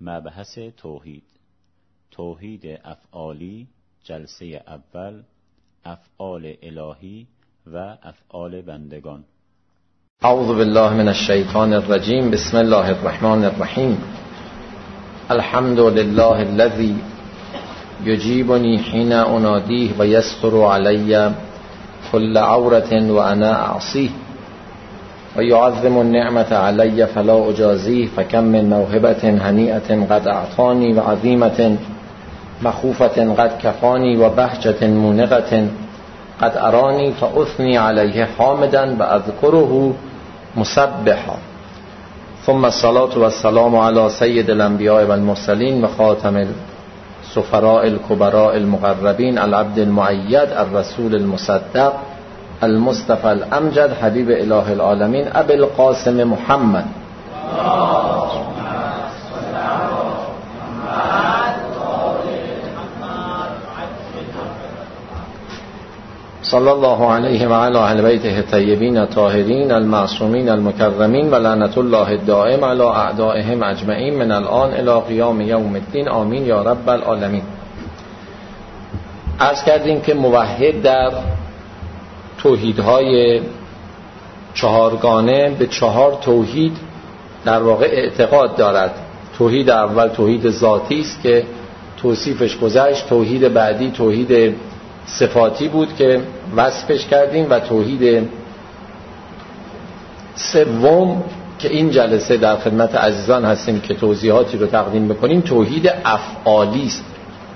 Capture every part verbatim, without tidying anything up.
مبحث توحید. توحید افعالی، جلسه اول، افعال الهی و افعال بندگان. اعوذ بالله من الشیطان الرجیم. بسم الله الرحمن الرحیم. الحمد لله الذي یجیبنی حین انادیه و یستر علی كل عورة و انا اعصیه و یعظم النعمة علی فلا اجازیه فکم من موهبة هنیئة قد اعطانی و عظیمة مخوفة قد کفانی و بهجة مونقة قد ارانی فاثنی علیه حامدا و اذکره مسبحا. ثم الصلاة والسلام على سید الانبیاء والمرسلین و خاتم السفراء الكبراء المقربین العبد المؤید الرسول المصدق المصطفى الامجد حبیب اله العالمین ابی القاسم محمد صلی الله علیه و علی اهل بیته الطیبین الطاهرین المعصومین المکرمین و لعنت الله الدائم علی اعدائهم اجمعین من الان الی قیام یوم الدین. آمین یا رب العالمین. عرض کردیم که موحد در توحیدهای چهارگانه به چهار توحید در واقع اعتقاد دارد. توحید اول توحید ذاتی است که توصیفش گذشت. توحید بعدی توحید صفاتی بود که وصفش کردیم و توحید سوم که این جلسه در خدمت عزیزان هستیم که توضیحاتی رو تقدیم بکنیم توحید افعالی است.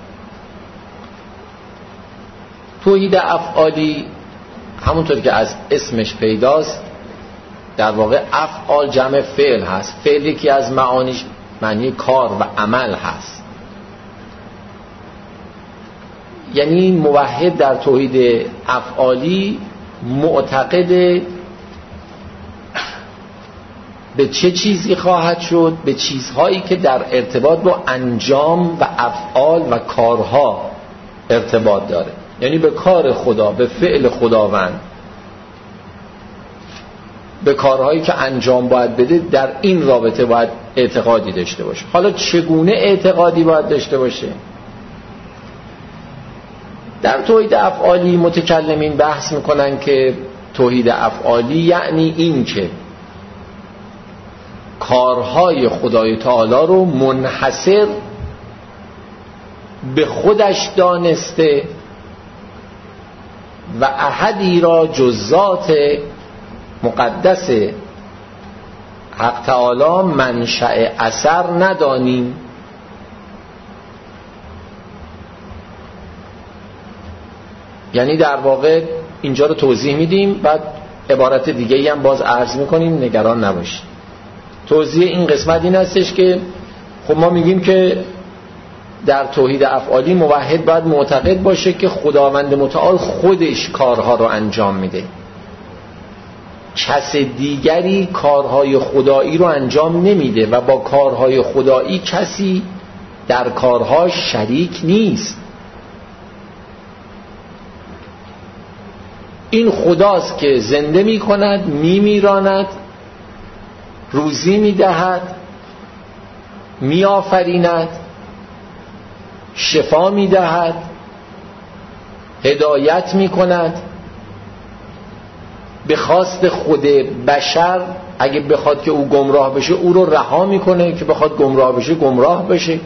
توحید افعالی همونطور که از اسمش پیداست در واقع افعال جمع فعل هست. فعل یکی از معانیش معنی کار و عمل هست. یعنی موحد در توحید افعالی معتقد به چه چیزی خواهد شد؟ به چیزهایی که در ارتباط با انجام و افعال و کارها ارتباط داره. یعنی به کار خدا، به فعل خداوند، به کارهایی که انجام باید بده، در این رابطه باید اعتقادی داشته باشه. حالا چگونه اعتقادی باید داشته باشه؟ در توحید افعالی متکلمین بحث میکنن که توحید افعالی یعنی این که کارهای خدای تعالی رو منحصر به خودش دانسته و احدی را جز ذات مقدس حق تعالی منشأ اثر ندانیم. یعنی در واقع اینجا رو توضیح میدیم، بعد عبارت دیگه هم باز عرض میکنیم، نگران نباشید. توضیح این قسمت این هستش که خب ما میگیم که در توحید افعالی موحد باید معتقد باشه که خداوند متعال خودش کارها رو انجام میده. کس دیگری کارهای خدایی رو انجام نمیده و با کارهای خدایی کسی در کارهاش شریک نیست. این خداست که زنده می کند، می میراند، روزی می دهد، می آفریند، شفا می دهد، هدایت می کند. به خواست خود بشر اگه بخواد که او گمراه بشه او رو رها می کنه، که بخواد گمراه بشه گمراه بشه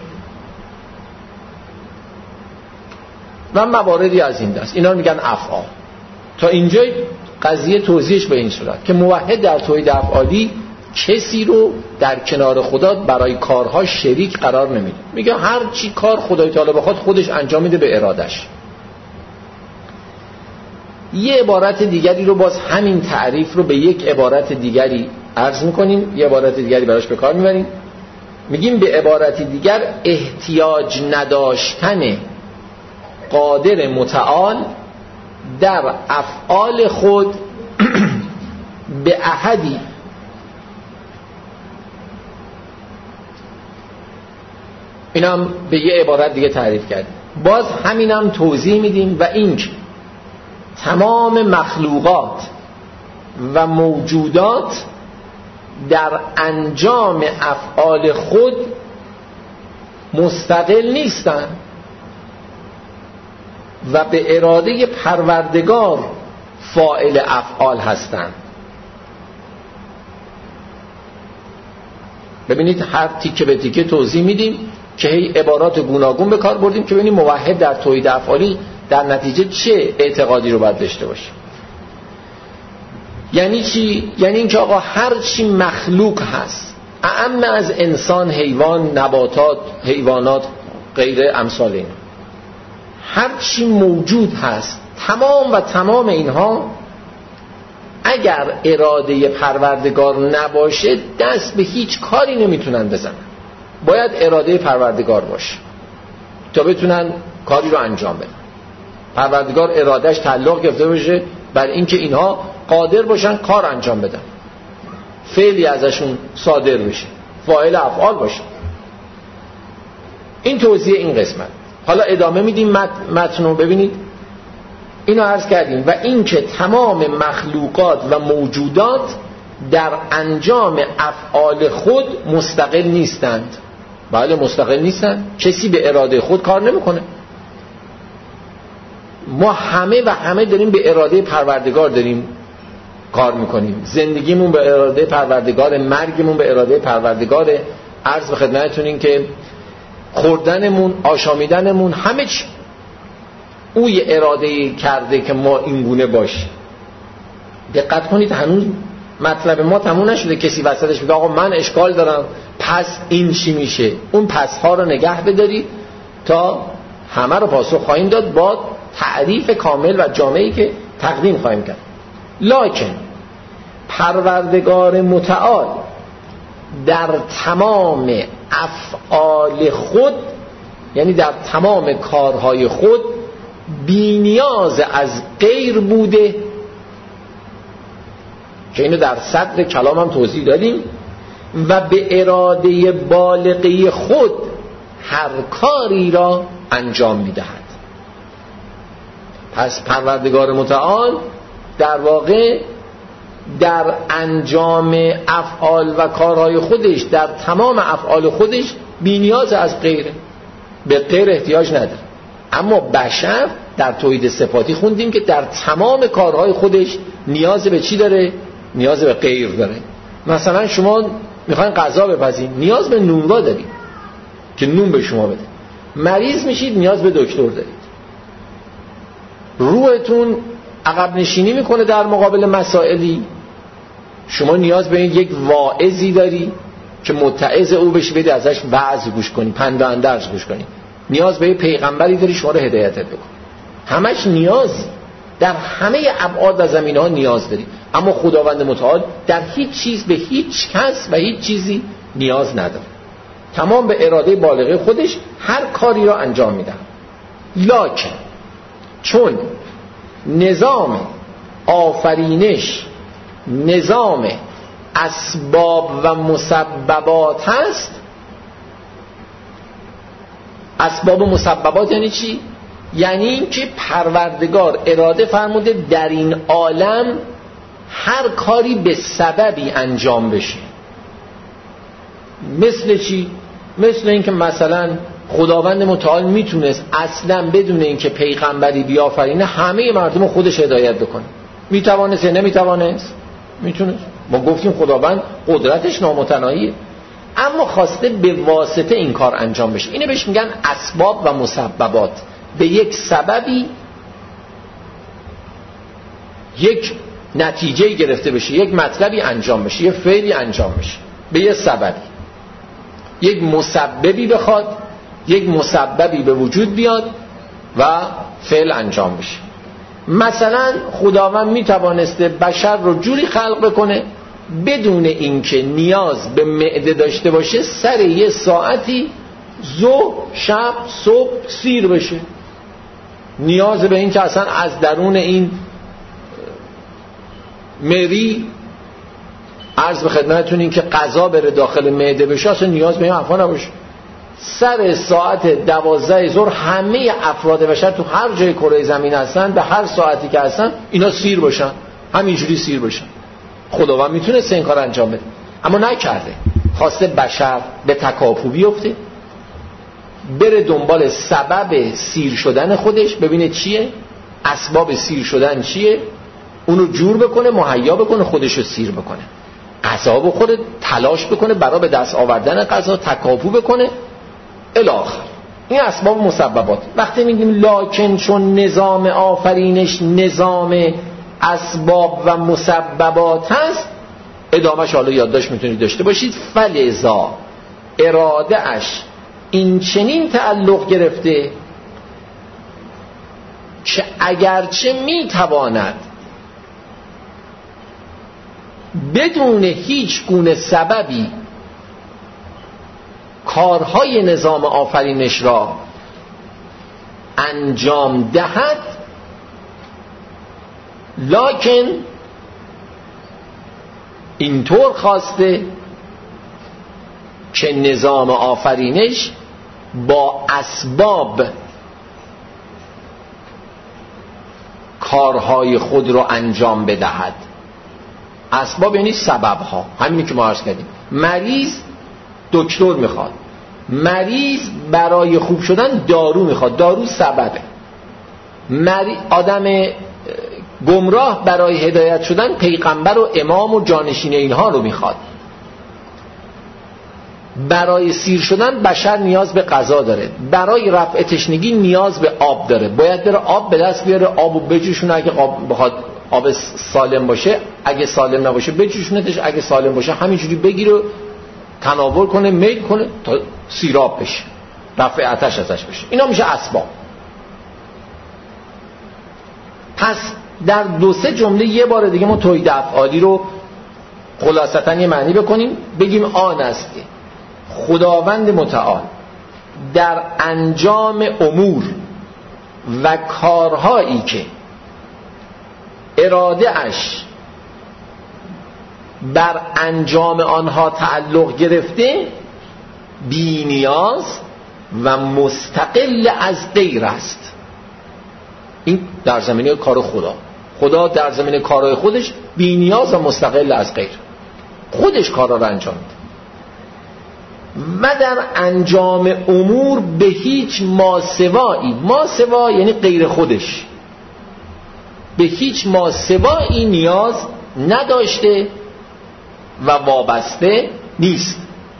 و مواردی از این دست. اینا میگن افعال. تا اینجا قضیه توضیحش به این صورت که موحد در توحید افعالی کسی رو در کنار خدا برای کارها شریک قرار نمیده. میگه هر چی کار خدای تعالی بخواد خودش انجام میده به ارادش. یه عبارت دیگری رو باز همین تعریف رو به یک عبارت دیگری عرض میکنیم، یه عبارت دیگری براش به کار میبریم. میگیم به عبارت دیگر احتیاج نداشتن قادر متعال در افعال خود به احدی اینم به یه عبارت دیگه تعریف کردیم. باز همینم توضیح میدیم و این که تمام مخلوقات و موجودات در انجام افعال خود مستقل نیستن و به اراده پروردگار فاعل افعال هستند. ببینید هر تیکه به تیکه توضیح میدیم که هی عبارات گوناگون به کار بردیم که ببینید موحد در توحید افعالی در نتیجه چه اعتقادی رو باید داشته باشه. یعنی چی؟ یعنی اینکه آقا هر چی مخلوق هست، اعم از انسان، حیوان، نباتات، حیوانات، غیر امثال این، هر چی موجود هست، تمام و تمام اینها اگر اراده پروردگار نباشه دست به هیچ کاری نمیتونن بزنن. باید اراده پروردگار باشه تا بتونن کاری رو انجام بدن. پروردگار ارادهش تعلق گرفته باشه بر اینکه اینها قادر باشن کار انجام بدن، فعلی ازشون صادر بشه، فاعل افعال باشه. این توضیح این قسمت. حالا ادامه میدیم متن رو. ببینید اینو عرض کردیم و اینکه تمام مخلوقات و موجودات در انجام افعال خود مستقل نیستند. بله مستقل نیستند، کسی به اراده خود کار نمیکنه. ما همه و همه داریم به اراده پروردگار داریم کار میکنیم. زندگیمون به اراده پروردگار، مرگمون به اراده پروردگار. عرض به خدمتتون این که خوردنمون، آشامیدنمون، همه چی او یه اراده کرده که ما اینگونه باشیم. دقت کنید هنوز مطلب ما تموم نشده. کسی وسطش بگه آقا من اشکال دارم پس این چی میشه؟ اون پس ها رو نگه بداری تا همه رو پاسخ خواهیم داد با تعریف کامل و جامعی که تقدیم خواهیم کرد. لکن پروردگار متعال در تمام افعال خود، یعنی در تمام کارهای خود، بی نیاز از غیر بوده که اینو در صدر کلام هم توضیح دادیم، و به اراده بالغه خود هر کاری را انجام میدهد. پس پروردگار متعال در واقع در انجام افعال و کارهای خودش، در تمام افعال خودش بی نیاز از غیره، به غیر احتیاج نداره. اما بشر در توحید صفاتی خوندیم که در تمام کارهای خودش نیاز به چی داره؟ نیاز به غیر داره. مثلا شما میخواین غذا بپزین، نیاز به نونوا دارید که نون به شما بده. مریض میشید، نیاز به دکتر دارید. روحتون عقب نشینی میکنه در مقابل مسائلی، شما نیاز به این یک واعظی داری که متعظ او بشی، بده ازش وعظ گوش کنی، پند و اندرز گوش کنی. نیاز به یک پیغمبری داری شما رو هدایتت بکنه. همش نیازی، در همه ابعاد و زمینه‌ها نیاز داری. اما خداوند متعال در هیچ چیز به هیچ کس و هیچ چیزی نیاز نداره. تمام به اراده بالغه خودش هر کاری را انجام میده. لکن چون نظام آفرینش نظام اسباب و مسببات هست. اسباب و مسببات یعنی چی؟ یعنی این که پروردگار اراده فرموده در این عالم هر کاری به سببی انجام بشه. مثل چی؟ مثل این که مثلا خداوند متعال میتونست اصلا بدون اینکه پیغمبری بیافرینه همه مردم خودش هدایت بکنه. میتوانست یا نمیتوانست؟ میتونست. ما گفتیم خداوند قدرتش نامتناهیه، اما خواسته به واسطه این کار انجام بشه. اینه بهش میگن اسباب و مسببات. به یک سببی یک نتیجه گرفته بشه، یک مطلبی انجام بشه، یک فعلی انجام بشه به یک سببی. یک مسببی بخواد، یک مسببی به وجود بیاد و فعل انجام بشه. مثلا خداوند میتوانسته بشر رو جوری خلق بکنه بدون اینکه نیاز به معده داشته باشه، سر یه ساعتی ظهر، شب، صبح سیر بشه. نیاز به این که اصلا از درون این مری عرض به خدمتتون این که غذا بره داخل معده بشه، اصلا نیاز به این حرفا نباشه. سر ساعت دوازده ظهر همه افراد بشر تو هر جای کره زمین هستن، به هر ساعتی که هستن اینا سیر باشن، همینجوری سیر باشن. خداوند میتونه این کار انجام بده اما نکرده. خواسته بشر به تکاپو بیفته بره دنبال سبب سیر شدن خودش، ببینه چیه، اسباب سیر شدن چیه، اونو جور بکنه، مهیا بکنه، خودش رو سیر بکنه، غذا بخوره، تلاش بکنه برای به دست آوردن غذا، تکاپو بکنه الی آخر. این اسباب مسببات. وقتی میگیم لکن چون نظام آفرینش نظام اسباب و مسببات هست، ادامهش حالا یادداشت میتونید داشته باشید، فلذا اراده اش این چنین تعلق گرفته که اگرچه میتواند بدون هیچ گونه سببی کارهای نظام آفرینش را انجام دهد، لکن اینطور خواسته که نظام آفرینش با اسباب کارهای خود را انجام بدهد. اسباب یعنی سببها، همینی که ما عرض کردیم. مریض دکتر میخواد، مریض برای خوب شدن دارو میخواد، دارو سببه. مری... آدم گمراه برای هدایت شدن پیغمبر و امام و جانشین اینها رو میخواد. برای سیر شدن بشر نیاز به غذا داره، برای رفع تشنگی نیاز به آب داره، باید بره آب به دست بیاره، آبو بجوشونه، اگه آب بخواد آب سالم باشه، اگه سالم نباشه بجوشونتش، اگه سالم باشه همینجوری بگیره تناول کنه، میل کنه تا سیراب بشه، رفع آتش ازش بشه. اینا میشه اسباب. پس در دو سه جمله یه بار دیگه ما توحید افعالی رو خلاصتا یه معنی بکنیم، بگیم آن است خداوند متعال در انجام امور و کارهایی که اراده اش بر انجام آنها تعلق گرفته بی نیاز و مستقل از غیر است. این در زمینه کار خدا. خدا در زمینه کارهای خودش بی نیاز و مستقل از غیر، خودش کارا رو انجام میده و در انجام امور به هیچ ماسوایی، ماسوا یعنی غیر خودش، به هیچ ماسوایی نیاز نداشته و وابسته نیست.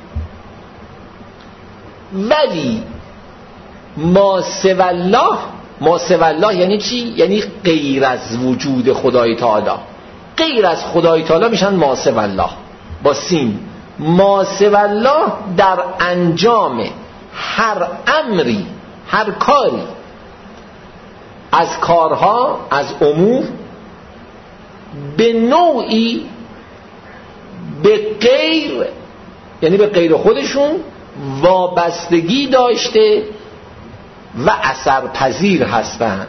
ولی ماسوا الله، ماسوا الله یعنی چی؟ یعنی غیر از وجود خدای تعالی. غیر از خدای تعالی میشن ماسوا الله با سین. ماسوا الله در انجام هر امری، هر کاری از کارها، از امور، به نوعی به غیر، یعنی به غیر خودشون وابستگی داشته و اثرپذیر هستند.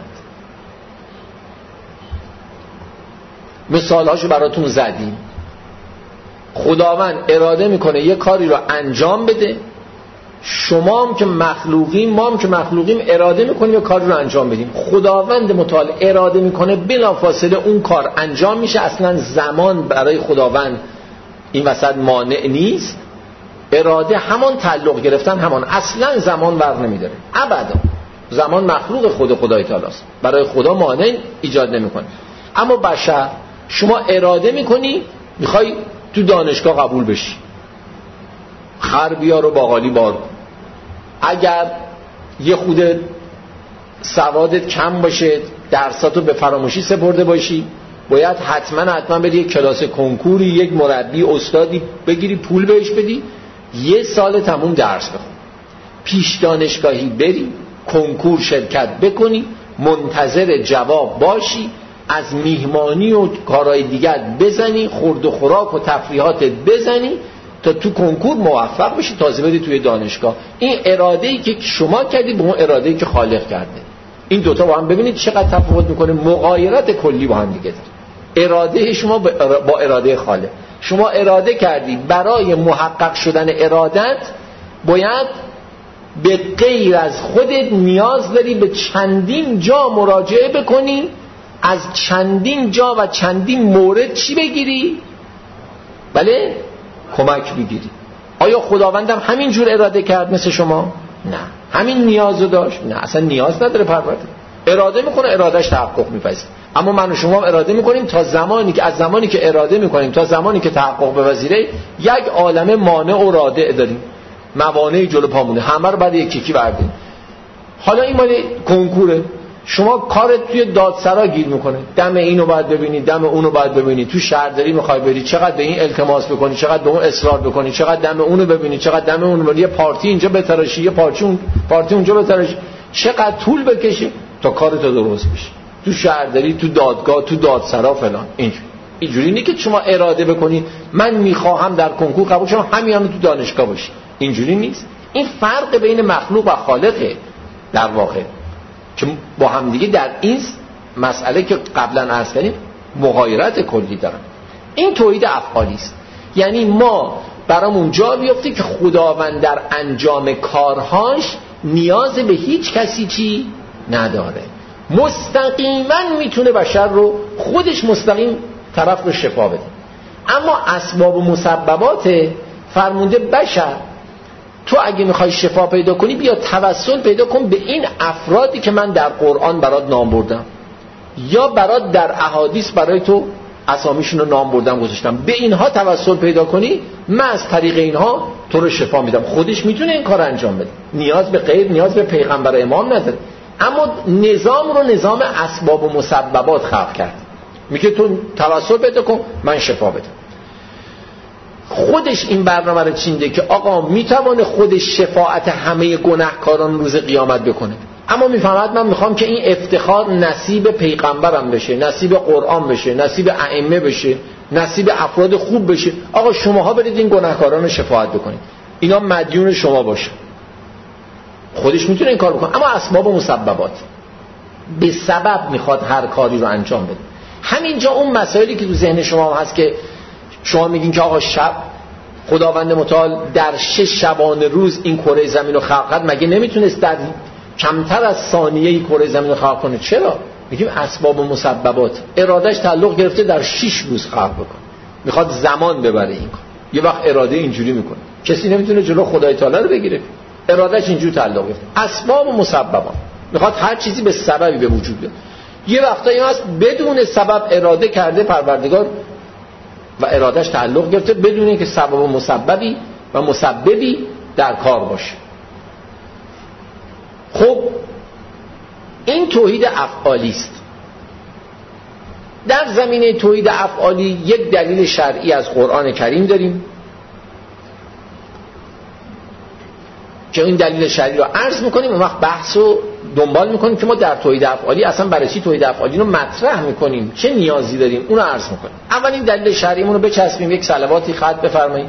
مثالهاشو براتون زدیم. خداوند اراده میکنه یه کاری رو انجام بده، شما هم که مخلوقیم، ما هم که مخلوقیم اراده میکنیم یه کاری رو انجام بدیم. خداوند متعال اراده میکنه بلافاصله اون کار انجام میشه. اصلا زمان برای خداوند این وسط مانع نیست. اراده همان تعلق گرفتن، همان اصلا زمان ور نمیداره ابدا. زمان مخلوق خود خدای تعالی است، برای خدا مانع ایجاد نمیکنه. اما بشر، شما اراده میکنی میخوای تو دانشگاه قبول بشی، خر بیار و باقالی بار کن. اگر یه خود سوادت کم باشه، درساتو به فراموشی سپرده باشی، باید حتما حتما بری یک کلاس کنکوری، یک مربی استادی بگیری، پول بهش بدی، یه سال تموم درس بخون، پیش دانشگاهی بری، کنکور شرکت بکنی، منتظر جواب باشی، از میهمانی و کارهای دیگر بزنی، خورد و خوراک و تفریحات بزنی تا تو کنکور موفق بشی، تازه بدی توی دانشگاه. این اراده‌ای که شما کردی به اون اراده‌ای که خالق کرده، این دوتا با هم ببینید چقدر تفاوت میکنه، مغایرت کلی با هم دیگه داره. اراده شما با اراده خالق. شما اراده کردی برای محقق شدن ارادت باید به غیر از خودت نیاز داری به چندین جا مراجعه بکنی، از چندین جا و چندین مورد چی بگیری؟ بله؟ کمک بگیری. آیا خداوندم همین جور اراده کرد مثل شما؟ نه، همین نیازو داشت؟ نه اصلا نیاز نداره پروردگار. اراده میکنه، ارادهش تحقق میپذیره. اما من و شما اراده میکنیم تا زمانی که از زمانی که اراده میکنیم تا زمانی که تحقق بپذیره یک عالمه مانع و رادع داریم، موانع جلو پامونه، همه رو بعد یکی یکی بردیم. حالا این مال کنکوره، شما کارت توی دادسرا گیر میکنه، دم اینو باید ببینی، دم اونو باید ببینی، تو شهرداری میخوای بری چقدر به این التماس بکنی، چقدر به اون اصرار بکنی، چقدر دم اونو ببینی، چقدر دم اونو ببینی، یه پارتی اینجا بتراشی، یه پارتی اون پارتی اونجا بتراشی، چقدر طول بکشه تا کارت درست بشه. تو شهرداری، تو دادگاه، تو دادسرا فلان. اینجوری اینجوری نیست که شما اراده بکنی من میخواهم در کنکور قبول شم، همین هم تو دانشگاه باشی. اینجوری نیست. این فرق بین مخلوق و خالقه در واقع، که با هم دیگه در این مسئله که قبلا عرض کردیم مغایرت کلی دارن. این توحید افعالی است. یعنی ما برامون جا بیفته که خداوند در انجام کارهاش نیاز به هیچ کسی چی نداره، مستقیما میتونه بشر رو خودش مستقیم طرف رو شفا بده. اما اسباب و مسببات فرمونده بشر تو اگه میخوای شفا پیدا کنی بیا توسل پیدا کن به این افرادی که من در قرآن برات نام بردم یا برات در احادیث برای تو اسامیشون رو نام بردم گذاشتم، به اینها توسل پیدا کنی، من از طریق اینها تو رو شفا میدم. خودش میتونه این کار انجام بده، نیاز به غیر، نیاز به پیغمبر امام نداره. اما نظام رو نظام اسباب و مسببات خلق کرد، میگه تو توسل پیدا کن من شفا بدم. خودش این برنامه رو چینده که آقا میتونه خودش شفاعت همه گناهکاران روز قیامت بکنه، اما میفهمد من میخوام که این افتخار نصیب پیغمبرم بشه، نصیب قرآن بشه، نصیب ائمه بشه، نصیب افراد خوب بشه. آقا شماها برید این گناهکاران رو شفاعت بکنید، اینا مدیون شما باشه. خودش میتونه این کار بکنه، اما اسباب و مسببات به سبب میخواد هر کاری رو انجام بده. همینجا اون مسائلی که تو ذهن شما هست که شما میگین که آقا شب خداوند متعال در شش شبانه روز این کره زمین رو خلق کرد، مگه نمیتونست در کمتر از ثانیه‌ای کره زمین رو خلق کنه؟ چرا؟ میگیم اسباب و مسببات، ارادهش تعلق گرفته در شش روز خلق بکنه، میخواد زمان ببره این کار. یه وقت اراده اینجوری میکنه، کسی نمیتونه جلو خدای تعالی رو بگیره، ارادهش اینجوری تعلق گرفته. اسباب و مسببات میخواد هر چیزی به سببی به وجود بیاد. یه وقتایی هست بدون سبب اراده کرده پروردگار و ارادهش تعلق گرفته بدون اینکه سبب و مسببی و مسببی در کار باشه. خب این توحید افعالی است. در زمینه توحید افعالی یک دلیل شرعی از قرآن کریم داریم که این دلیل شرعی رو عرض میکنیم، اون وقت بحث رو دنبال میکنیم که ما در توحید افعالی اصلا برای چی توحید افعالی رو مطرح میکنیم، چه نیازی داریم، اون رو عرض میکنیم. اولین دلیل شرعیمون رو بچسبیم، یک صلواتی خط بفرمایید.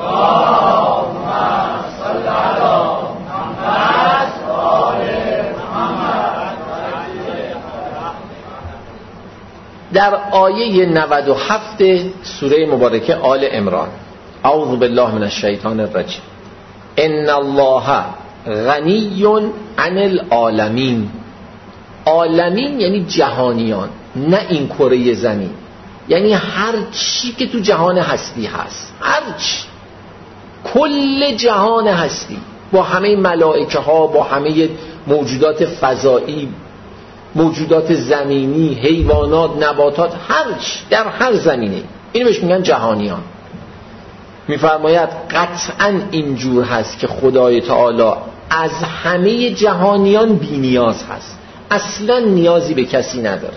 در آیه نود و هفت سوره مبارکه آل عمران، اعوذ بالله من الشیطان الرجیم، ان الله غنی عن العالمین. عالمین یعنی جهانیان، نه این کره زمین، یعنی هر چی که تو جهان هستی هست، هر چی، کل جهان هستی با همه ملائکه ها، با همه موجودات فضایی، موجودات زمینی، حیوانات، نباتات، هر چی در هر زمینه، اینو بهش میگن جهانیان. میفرماید قطعا اینجور هست که خدای تعالی از همه جهانیان بی نیاز هست، اصلا نیازی به کسی نداره،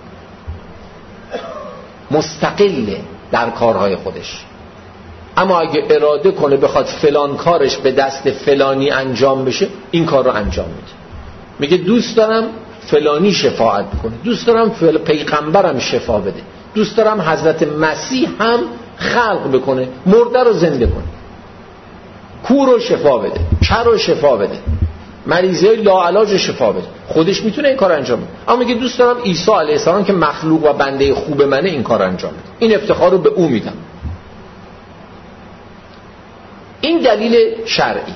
مستقله در کارهای خودش. اما اگه اراده کنه بخواد فلان کارش به دست فلانی انجام بشه، این کار رو انجام میده. میگه دوست دارم فلانی شفاعت بکنه، دوست دارم فل... پیغمبرم شفا بده، دوست دارم حضرت مسیح هم خلق بکنه، مرده رو زنده کنه، کور رو شفا بده، کر رو شفا بده، مریضای لاعلاج رو شفا بده. خودش میتونه این کار انجام بده. اما میگه دوست دارم عیسی علیه السلام که مخلوق و بنده خوب منه این کار انجام بده، این افتخار رو به او میدم. این دلیل شرعی.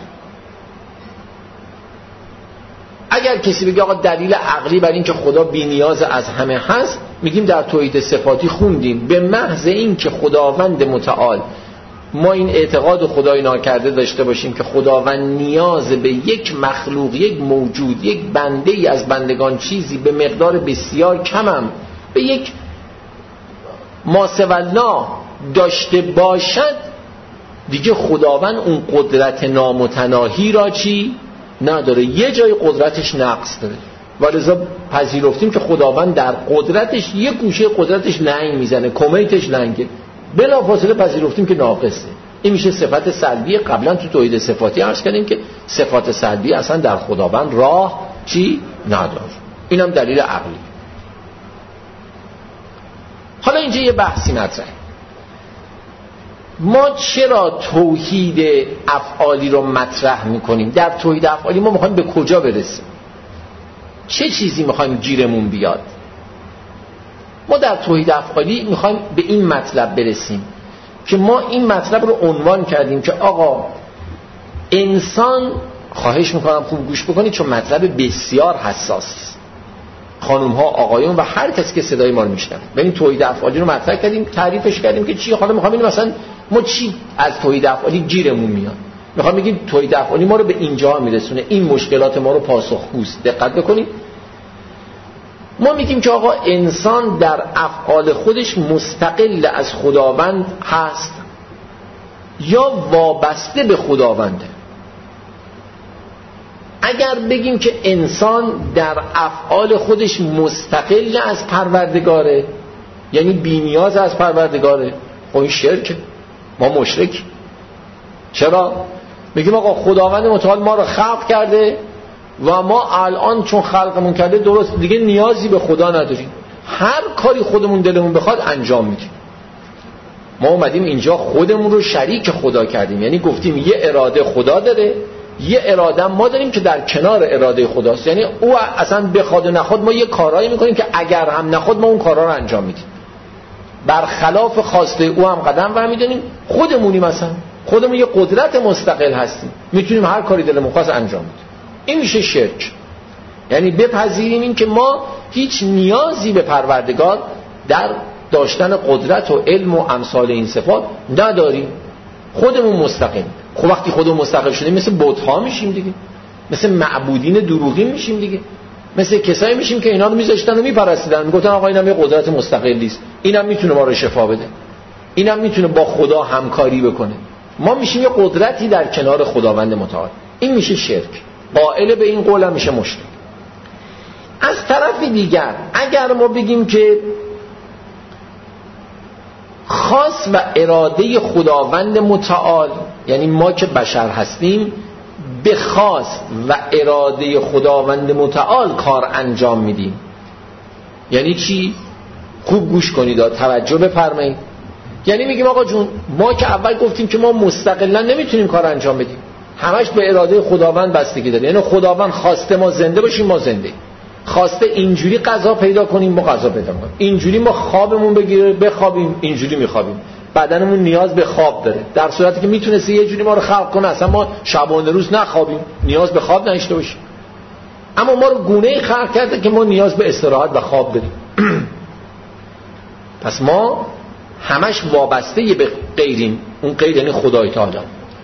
اگر کسی بگه آقا دلیل عقلی بر این که خدا بی نیاز از همه هست، میگیم در توحید صفاتی خوندیم به محض این که خداوند متعال ما این اعتقاد خدای ناکرده داشته باشیم که خداوند نیاز به یک مخلوق، یک موجود، یک بنده ای از بندگان چیزی به مقدار بسیار کمم به یک ماسوالله داشته باشد، دیگه خداوند اون قدرت نامتناهی را چی؟ نداره. یه جای قدرتش نقص داره و لذا پذیرفتیم که خداوند در قدرتش یه گوشه قدرتش لنگ میزنه، کمیتش لنگه، بلافاصله پذیرفتیم که ناقصه. این میشه صفت سلبی. قبلا تو توحید صفاتی عرض کردیم که صفات سلبی اصلا در خداوند راه چی؟ نداره. اینم دلیل عقلی. حالا اینجا یه بحثی مطرحه. ما چرا توحید افعالی رو مطرح میکنیم؟ در توحید افعالی ما میخوایم به کجا برسیم؟ چه چیزی میخوایم گیرمون بیاد؟ ما در توحید افعالی میخوایم به این مطلب برسیم که ما این مطلب رو عنوان کردیم که آقا انسان، خواهش میکنم خوب گوش بکنید چون مطلب بسیار حساس، خانم ها، آقایون و هر کسی که صدای ما رو میشنوه. ببین توحید افعالی رو مطرح کردیم، تعریفش کردیم که چی. حالا میخوام ببینیم مثلا ما چی از توحید افعالی گیرمون میاد. میخوام بگیم توحید افعالی ما رو به اینجا میرسونه، این مشکلات ما رو پاسخگوست. دقت بکنید. ما میگیم که آقا انسان در افعال خودش مستقل از خداوند هست یا وابسته به خداونده. اگر بگیم که انسان در افعال خودش مستقل از پروردگاره، یعنی بی‌نیاز از پروردگاره، خب این شرکه، ما مشرک. چرا؟ میگیم آقا خداوند متعال ما رو خلق کرده و ما الان چون خلقمون کرده درست دیگه نیازی به خدا نداریم، هر کاری خودمون دلمون بخواد انجام میدیم. ما اومدیم اینجا خودمون رو شریک خدا کردیم، یعنی گفتیم یه اراده خدا داره، یه اراده ما داریم که در کنار اراده خداست. یعنی او اصلا بخواد و نخواد ما یه کارایی میکنیم که اگر هم نخواد ما اون کارا رو انجام میدیم، برخلاف خواسته او هم قدم برمی‌داریم. خودمونیم، مثلا خودمون یه قدرت مستقل هستیم، میتونیم هر کاری دلمون خواست انجام بدیم. این میشه شرک. یعنی بپذیریم این که ما هیچ نیازی به پروردگار در داشتن قدرت و علم و امثال این صفات نداریم، خودمون مستقل. خب وقتی خودمون مستقل شدیم مثل بت‌ها میشیم دیگه، مثل معبودین دروغین میشیم دیگه، مثل کسایی میشیم که اینا رو میذاشتن و میپرستیدن، میگفتن آقا اینم یه قدرت مستقلی است، اینم میتونه ما رو شفا بده، اینم میتونه با خدا همکاری بکنه. ما میشیم یه قدرتی در کنار خداوند متعال. این میشه شرک. قائل به این قول هم میشه مشرک. از طرف دیگر اگر ما بگیم که خاص و اراده خداوند متعال، یعنی ما که بشر هستیم به خاص و اراده خداوند متعال کار انجام میدیم. یعنی چی؟ خوب گوش کنید، توجه بفرمایید. یعنی میگیم آقا جون ما که اول گفتیم که ما مستقلا نمیتونیم کار انجام بدیم، همش به اراده خداوند بستگی داره. یعنی خداوند خواسته ما زنده باشیم ما زنده، خواسته اینجوری غذا پیدا کنیم ما غذا پیدا کنیم، اینجوری ما خوابمون بگیره بخوابیم اینجوری میخوابیم، بدنمون نیاز به خواب داره، در صورتی که میتونسته یه جوری ما رو خلق کنه اصلا ما شبانه روز نخوابیم، نیاز به خواب نداشته باشیم، اما ما رو گونه‌ای خلق کرده که ما نیاز به استراحت و خواب داریم. پس ما همش وابسته به غیریم. اون غیر یعنی خدای تعالی.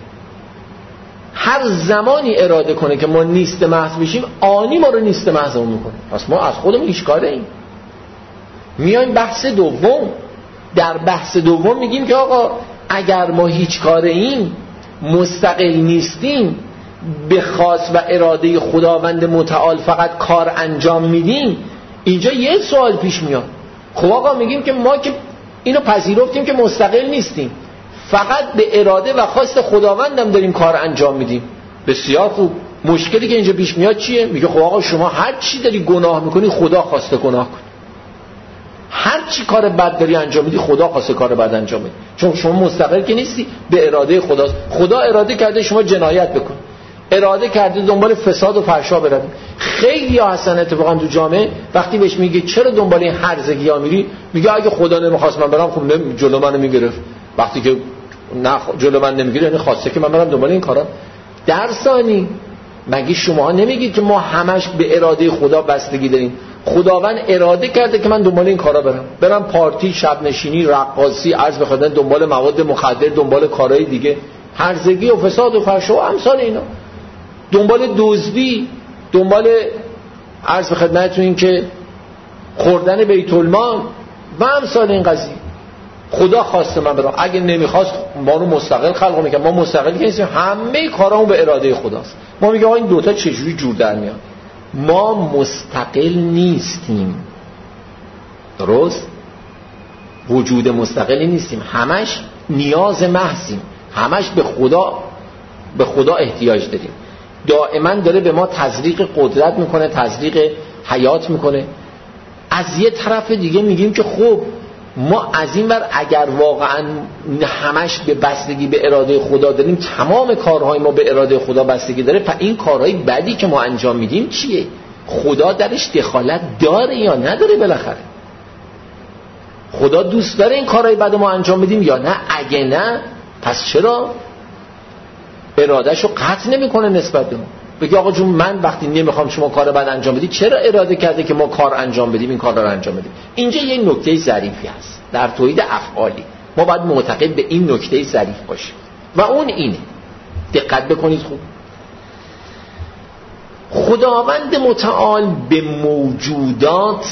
هر زمانی اراده کنه که ما نیست محض بشیم آنی ما رو نیست محضمون میکنه. پس ما از خودمون هیچ کاره ایم. میایم بحث دوم. در بحث دوم میگیم که آقا اگر ما هیچ کاره ایم، مستقل نیستیم، به خاص و اراده خداوند متعال فقط کار انجام میدیم، اینجا یه سوال پیش میاد. خب آقا میگیم که ما که اینو پذیرفتیم که مستقل نیستیم، فقط به اراده و خواست خداوندم داریم کار انجام میدیم. بسیار خوب. مشکلی که اینجا پیش میاد چیه؟ میگه خب آقا شما هر چی داری گناه میکنی خدا خواسته گناه کن، هر چی کار بد داری انجام میدی خدا خواسته کار بد انجام میدی، چون شما مستقل که نیستی، به اراده خداست. خدا اراده کرده شما جنایت بکن، اراده کرده دنبال فساد و فحشا بروی. خیلی ها هستن اتفاقا تو جامعه وقتی بهش میگه چرا دنبال این هرزگی ها میری، میگه اگه خدا نمیخواست من برم خب جلو منو میگرفت. وقتی که نه جلو من نمیگیره یعنی خواسته که من برم دنبال این کارا. در ثانی مگه شما نمیگید که ما همش به اراده خدا بستگی داریم؟ خداوند اراده کرده که من دنبال این کارا برم برم پارتی، شب نشینی، رقاصی، عرض بخوادن، دنبال مواد مخدر، دنبال کارهای دیگه، هرزگی و فساد و فحش و امثال اینا، دنبال دزدی، دنبال عرض به خدمتتون این که خوردن بیت المال و امثال این قضیه. خدا خواسته من برم، اگه نمیخواست ما رو مستقل خلق میکنه. ما مستقل که نیستیم، همه کارامون به اراده خداست. ما میگه آقا این دوتا چجوری جور در میاد؟ ما مستقل نیستیم، درست؟ وجود مستقلی نیستیم، همش نیاز محضیم، همش به خدا به خدا احتیاج داریم. دائما داره به ما تزریق قدرت میکنه، تزریق حیات میکنه. از یه طرف دیگه میگیم که خب ما از این ور اگر واقعا همش به بستگی به اراده خدا داریم، تمام کارهای ما به اراده خدا بستگی داره، پس این کارهای بدی که ما انجام میدیم چیه؟ خدا درش دخالت داره یا نداره؟ بالاخره خدا دوست داره این کارهای بد ما انجام بدیم یا نه؟ اگه نه پس چرا ارادهشو قطع نمیکنه نسبت به ما؟ بگی آقا جون من وقتی نمیخوام شما کار بد انجام بدی، چرا اراده کرده که ما کار انجام بدیم، این کار رو انجام بدیم؟ اینجا یه نکته ظریفی هست در توحید افعالی. ما باید معتقد به این نکته ظریف باشیم و اون اینه، دقت بکنید خوب. خداوند متعال به موجودات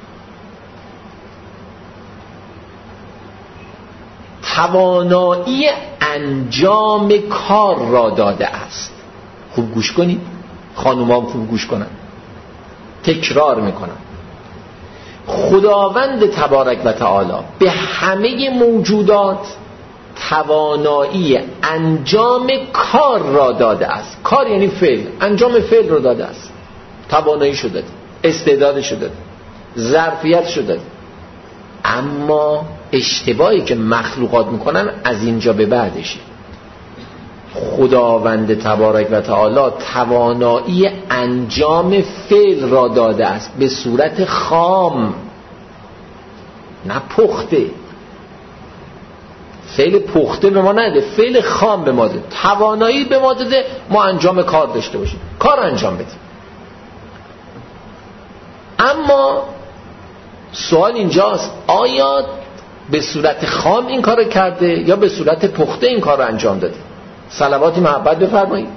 توانایی انجام کار را داده است. خوب گوش کنید، خانومام خوب گوش کنن، تکرار میکنم. خداوند تبارک و تعالی به همه موجودات توانایی انجام کار را داده است. کار یعنی فعل، انجام فعل را داده است. توانایی شده داده، استعداد شده داده، ظرفیت شده داده. اما اشتباهی که مخلوقات میکنن از اینجا به بعدشه. خداوند تبارک و تعالی توانایی انجام فعل را داده است به صورت خام، نه پخته. فعل پخته به ما نده، فعل خام به ما داده. توانایی به ما داده ما انجام کار داشته باشیم، کار انجام بدیم. اما سوال اینجاست، آیا به صورت خام این کار کرده یا به صورت پخته این کار رو انجام داده؟ صلواتی محبت بفرمایید.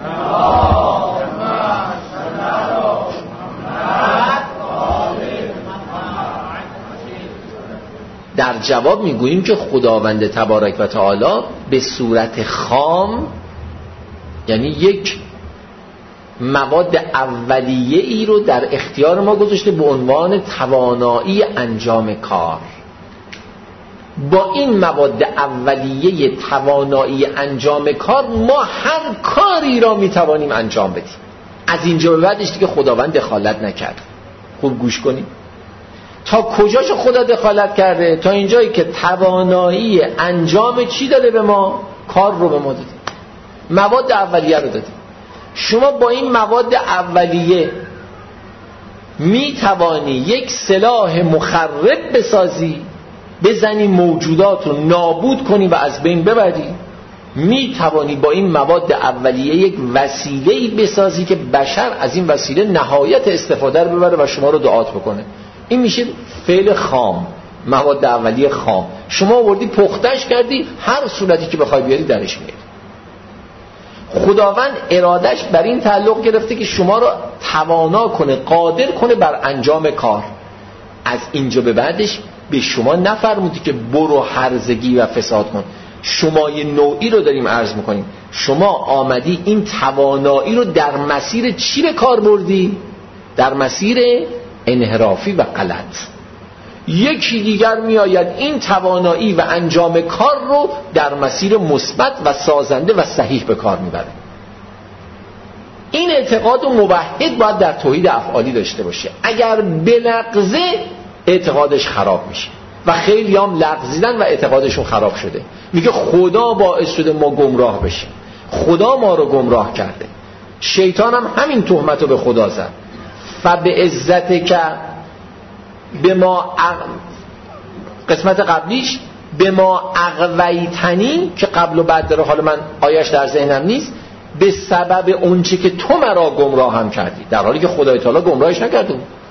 در جواب میگوییم که خداوند تبارک و تعالی به صورت خام، یعنی یک مواد اولیه ای رو در اختیار ما گذاشته به عنوان توانایی انجام کار. با این مواد اولیه توانایی انجام کار ما هر کاری را میتوانیم انجام بدیم. از اینجا به بعدش دیگه خداوند دخالت نکرد. خوب گوش کنید، تا کجاش خدا دخالت کرده؟ تا اینجایی که توانایی انجام چی داده به ما؟ کار رو به ما داده، مواد اولیه رو داده. شما با این مواد اولیه میتوانی یک سلاح مخرب بسازی، بزنی موجودات رو نابود کنی و از بین ببری. می توانی با این مواد اولیه یک وسیله‌ای بسازی که بشر از این وسیله نهایت استفاده رو ببره و شما رو دعات بکنه. این میشه فعل خام، مواد اولیه خام. شما آوردی پختش کردی، هر صورتی که بخوای بیاری درش میاری. خداوند ارادش بر این تعلق گرفته که شما رو توانا کنه، قادر کنه بر انجام کار. از اینجا به بعدش به شما نفرمودی که برو هرزگی و فساد کن. شما یه نوعی رو داریم عرض میکنیم، شما آمدی این توانایی رو در مسیر چی به کار بردی؟ در مسیر انحرافی و غلط. یکی دیگر میآید این توانایی و انجام کار رو در مسیر مثبت و سازنده و صحیح به کار میبره. این اعتقاد و موحد باید در توحید افعالی داشته باشه. اگر بلغزه اعتقادش خراب میشه و خیلی هم لغزیدن و اعتقادشون خراب شده. میگه خدا باعث شده ما گمراه بشیم، خدا ما رو گمراه کرده. شیطان هم همین تهمت رو به خدا زد. فبعزتک به ما اغ... قسمت قبلیش به ما اغویتنی که قبل و بعد داره، حالا من آیش در ذهنم نیست، به سبب اونچه که تو مرا گمراه هم کردی، در حالی که خدای تعالی گمراهش نکرده.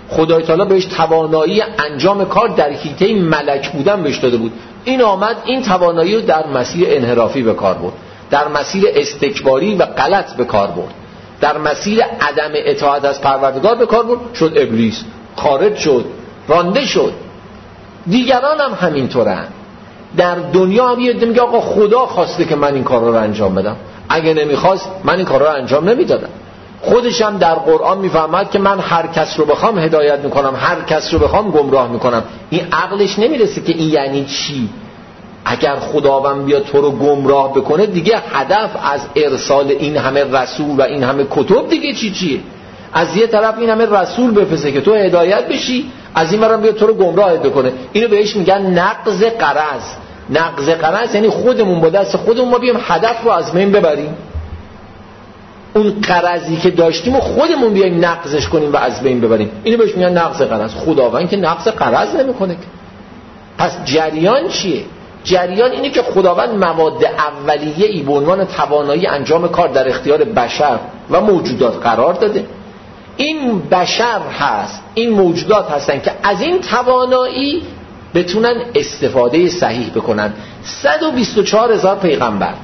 خدای تعالی بهش توانایی انجام کار در حیطه ملک بودن بهش داده بود. این آمد این توانایی رو در مسیر انحرافی به کار برد، در مسیر استکباری و غلط به کار برد، در مسیر عدم اطاعت از پروردگار به کار برد، شد ابلیس، خارج شد، رانده شد. دیگران هم همینطورن. در دنیا هم یه میگه آقا خدا خواسته که من این کارا رو انجام بدم، اگه نمیخواست من این کارا رو انجام نمیدادم. خودش هم در قرآن میفهمد که من هر کس رو بخوام هدایت میکنم، هر کس رو بخوام گمراه میکنم. این عقلش نمیرسه که این یعنی چی. اگر خداوند بیاد تو رو گمراه بکنه دیگه هدف از ارسال این همه رسول و این همه کتب دیگه چی چیه؟ از یه طرف این همه رسول بفرسته که تو هدایت بشی، از این برام بیاد تو رو گمراه بکنه. اینو بهش میگن نقض غرض. نقض غرض یعنی خودمون با دست خودمون ما بیام هدف رو از بین ببریم، اون غرضی که داشتیم و خودمون بیایم نقضش کنیم و از بین ببریم. اینو بهش میگن نقض غرض. خداوند که نقض غرض نمیکنه. پس جریان چیه؟ جریان اینه که خداوند مواد اولیه ای به عنوان توانایی انجام کار در اختیار بشر و موجودات قرار داده. این بشر هست، این موجودات هستن که از این توانایی بتونن استفاده صحیح بکنن. صد و بیست و چهار هزار پیغمبر،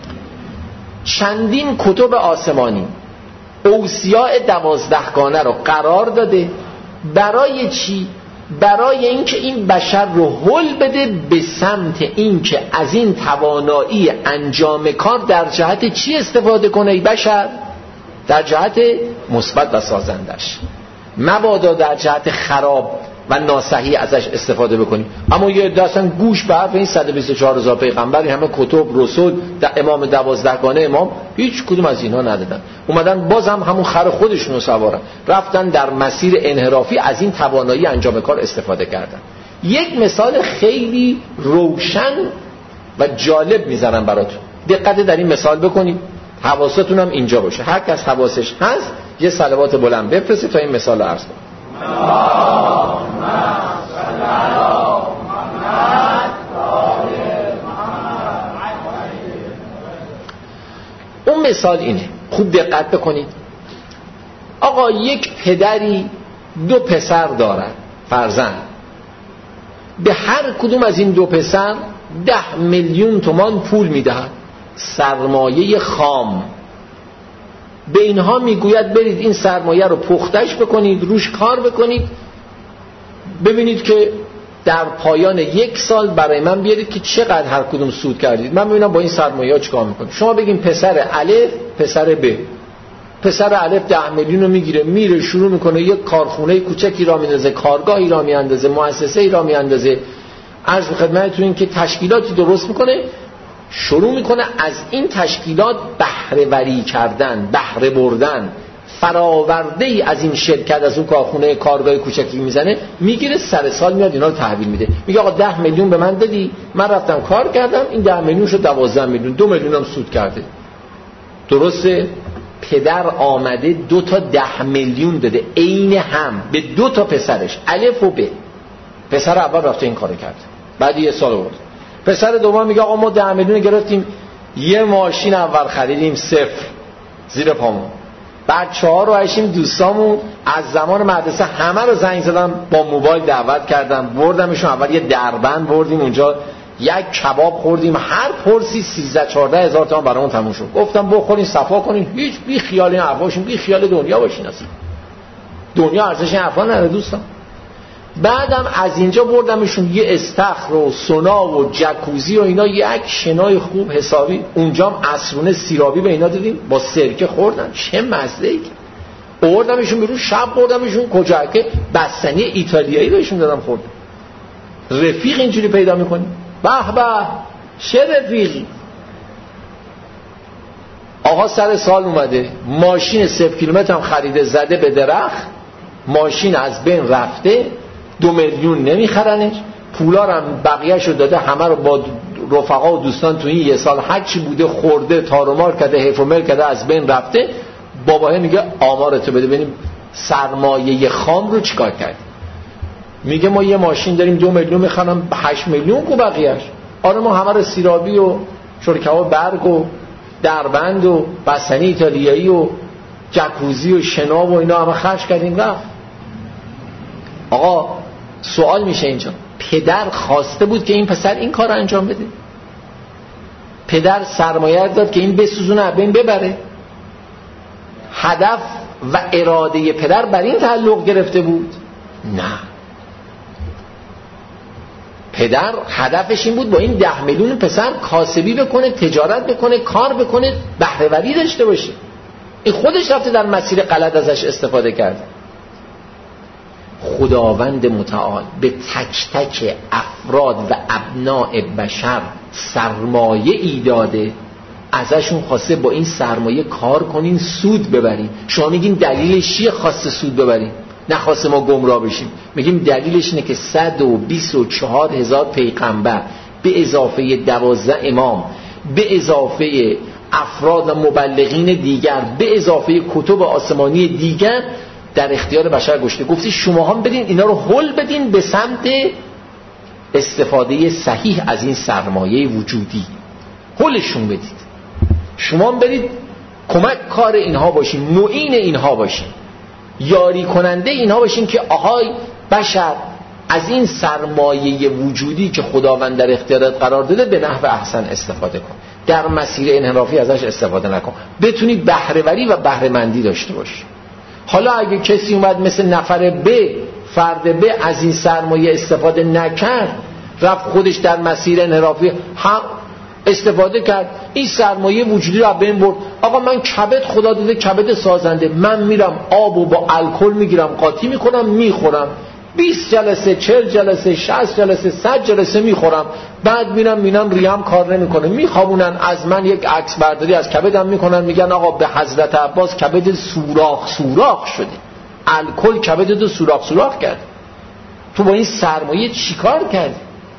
چندین کتب آسمانی، اوصیاء دوازدهگانه رو قرار داده. برای چی؟ برای اینکه این بشر رو هل بده به سمت اینکه از این توانایی انجام کار در جهت چی استفاده کنه. ای بشر در جهت مثبت و سازندش، مبادا در جهت خراب و ناصحی ازش استفاده بکنی. اما یه عده اصلا گوش به حرف این صد و بیست و چهار هزار پیغمبر، همه کتب، رسول، امام دوازدهگانه امام، هیچ کدوم از اینها ندادن. اومدن بازم همون خر خودشونو سوارن، رفتن در مسیر انحرافی از این توانایی انجام کار استفاده کردن. یک مثال خیلی روشن و جالب میزنم براتون، دقت در این مثال بکنید، حواستون هم اینجا باشه. هر کس حواسش هست یه صلوات بلند بفرسته تا این مثال رو عرض کنم. اون مثال اینه، خوب دقت بکنید. آقا یک پدری دو پسر دارد، فرزند، به هر کدوم از این دو پسر ده میلیون تومان پول میدهد، سرمایه خام. به اینها میگوید برید این سرمایه رو پختش بکنید، روش کار بکنید، ببینید که در پایان یک سال برای من بیارید که چقدر هر کدوم سود کردید، من ببینم با این سرمایه ها چیکار میکنید. شما بگین پسر الف، پسر ب. پسر الف ده میلیون رو میگیره، میره شروع میکنه یک کارخونه کوچکی را میندازه، کارگاهی را میاندازه، مؤسسه‌ای را میاندازه، عرض به خدمتتون این که تشکیلاتی درست میکنه، شروع میکنه از این تشکیلات بهره وری کردن، بهره بردن، فراورده ای از این شرکت، از اون کارخونه کارگاه کوچکی میزنه، میگیره سر سال میاد اینا رو تحویل میده. میگه آقا ده میلیون به من دادی، من رفتم کار کردم، این ده میلیون شد دوازده میلیون، دو میلیون هم سود کرده. درسته؟ پدر آمده دو تا ده میلیون داده عین هم به دو تا پسرش، الف و ب. پسر اول رفته این کارو کرد، بعد یه سال بود. پسر دوم میگه آقا ما ده میلیون گرفتیم، یه ماشین اول خریدیم صفر زیر پامون، بچه‌ها رو هشیم دوستامون از زمان مدرسه همه رو زنگ زدم، با موبایل دعوت کردم، بردمشون اول یه دربند بردیم اونجا، یک کباب خوردیم، هر پرسی سیزده چهارده هزار تومان برامون تموم شد. گفتم بخورین صفا کنین، هیچ بی خیال این حرفا باشین، بی خیال دنیا باشین، اصلا دنیا ارزش این حرفا نداره دوستان. بعدم از اینجا بردمشون یه استخر و سونا و جکوزی و اینا، یک شنای خوب حسابی، اونجا هم عصرونه سیرابی به اینا دادیم، با سرکه خوردن، چه مزه‌ای. بردمشون بیرون، شب بردمشون کجا که بستنی ایتالیایی بهشون دادم خوردن. رفیق اینجوری پیدا میکنی؟ به به چه رفیقی. آقا سر سال اومده، ماشین صفر کیلومتر هم خریده، زده به درخت، ماشین از بین رفته، دو میلیون نمیخرنش، پولا رو هم بقیه‌شو داده، همه رو با رفقا و دوستان تو این یه سال هرچی بوده خورده، تارومار کرده، حیف و مل کرده، از بین رفته. باباه میگه آمارتو بده ببینیم سرمایه خام رو چیکار کرد. میگه ما یه ماشین داریم دو میلیون میخرم، هشت میلیون کو بقیه‌اش. آره ما همه رو سیرابی و شرکه‌ها برگ و دربند و بستنی ایتالیایی و جکوزی و شنا و اینا همه خرج کردیم رفت. آقا سوال میشه اینجا، پدر خواسته بود که این پسر این کار رو انجام بده؟ پدر سرمایه داد که این بسوزونه از بین ببره؟ هدف و اراده پدر بر این تعلق گرفته بود؟ نه، پدر هدفش این بود با این ده میلیون پسر کاسبی بکنه، تجارت بکنه، کار بکنه، بهره‌وری داشته باشه. این خودش رفته در مسیر غلط ازش استفاده کرده. خداوند متعال به تک تک افراد و ابناء بشر سرمایه ای داده، ازشون خواسته با این سرمایه کار کنین، سود ببرین. شما میگین دلیلش چیه خواسته سود ببرین؟ نخواسته ما گمراه بشیم. میگیم دلیلش اینه که صد و بیست و چهار هزار پیغمبر به اضافه دوازده امام به اضافه افراد و مبلغین دیگر به اضافه کتب آسمانی دیگر در اختیار بشر گذاشته. گفتی شما هم بدین اینا رو هل بدین به سمت استفاده صحیح از این سرمایه وجودی، هلشون بدید. شما هم برید کمک کار اینها باشین، معین اینها باشین، یاری کننده اینها باشین که آهای بشر از این سرمایه وجودی که خداوند در اختیارت قرار داده به نحو احسن استفاده کن، در مسیر انحرافی ازش استفاده نکن، بتونی بهره‌وری و بهره‌مندی داشته باشی. حالا اگه کسی اومد مثل نفر ب، فرد ب از این سرمایه استفاده نکرد، رفت خودش در مسیر انحرافی هم استفاده کرد، این سرمایه وجودی رو بین برد. آقا من کبد خدا داده، کبد سازنده، من میرم آب و با الکل میگیرم قاطی میکنم میخورم، بیست جلسه، چهل جلسه، شصت جلسه، صد جلسه میخورم، بعد میرم میرم ریام کار نمیکنه، میخوابونن از من یک عکس برداری از کبدم میکنن، میگن آقا به حضرت عباس کبد سوراخ سوراخ شده، الکل کبدتو سوراخ سوراخ کرد. تو با این سرمایه چیکار کردی؟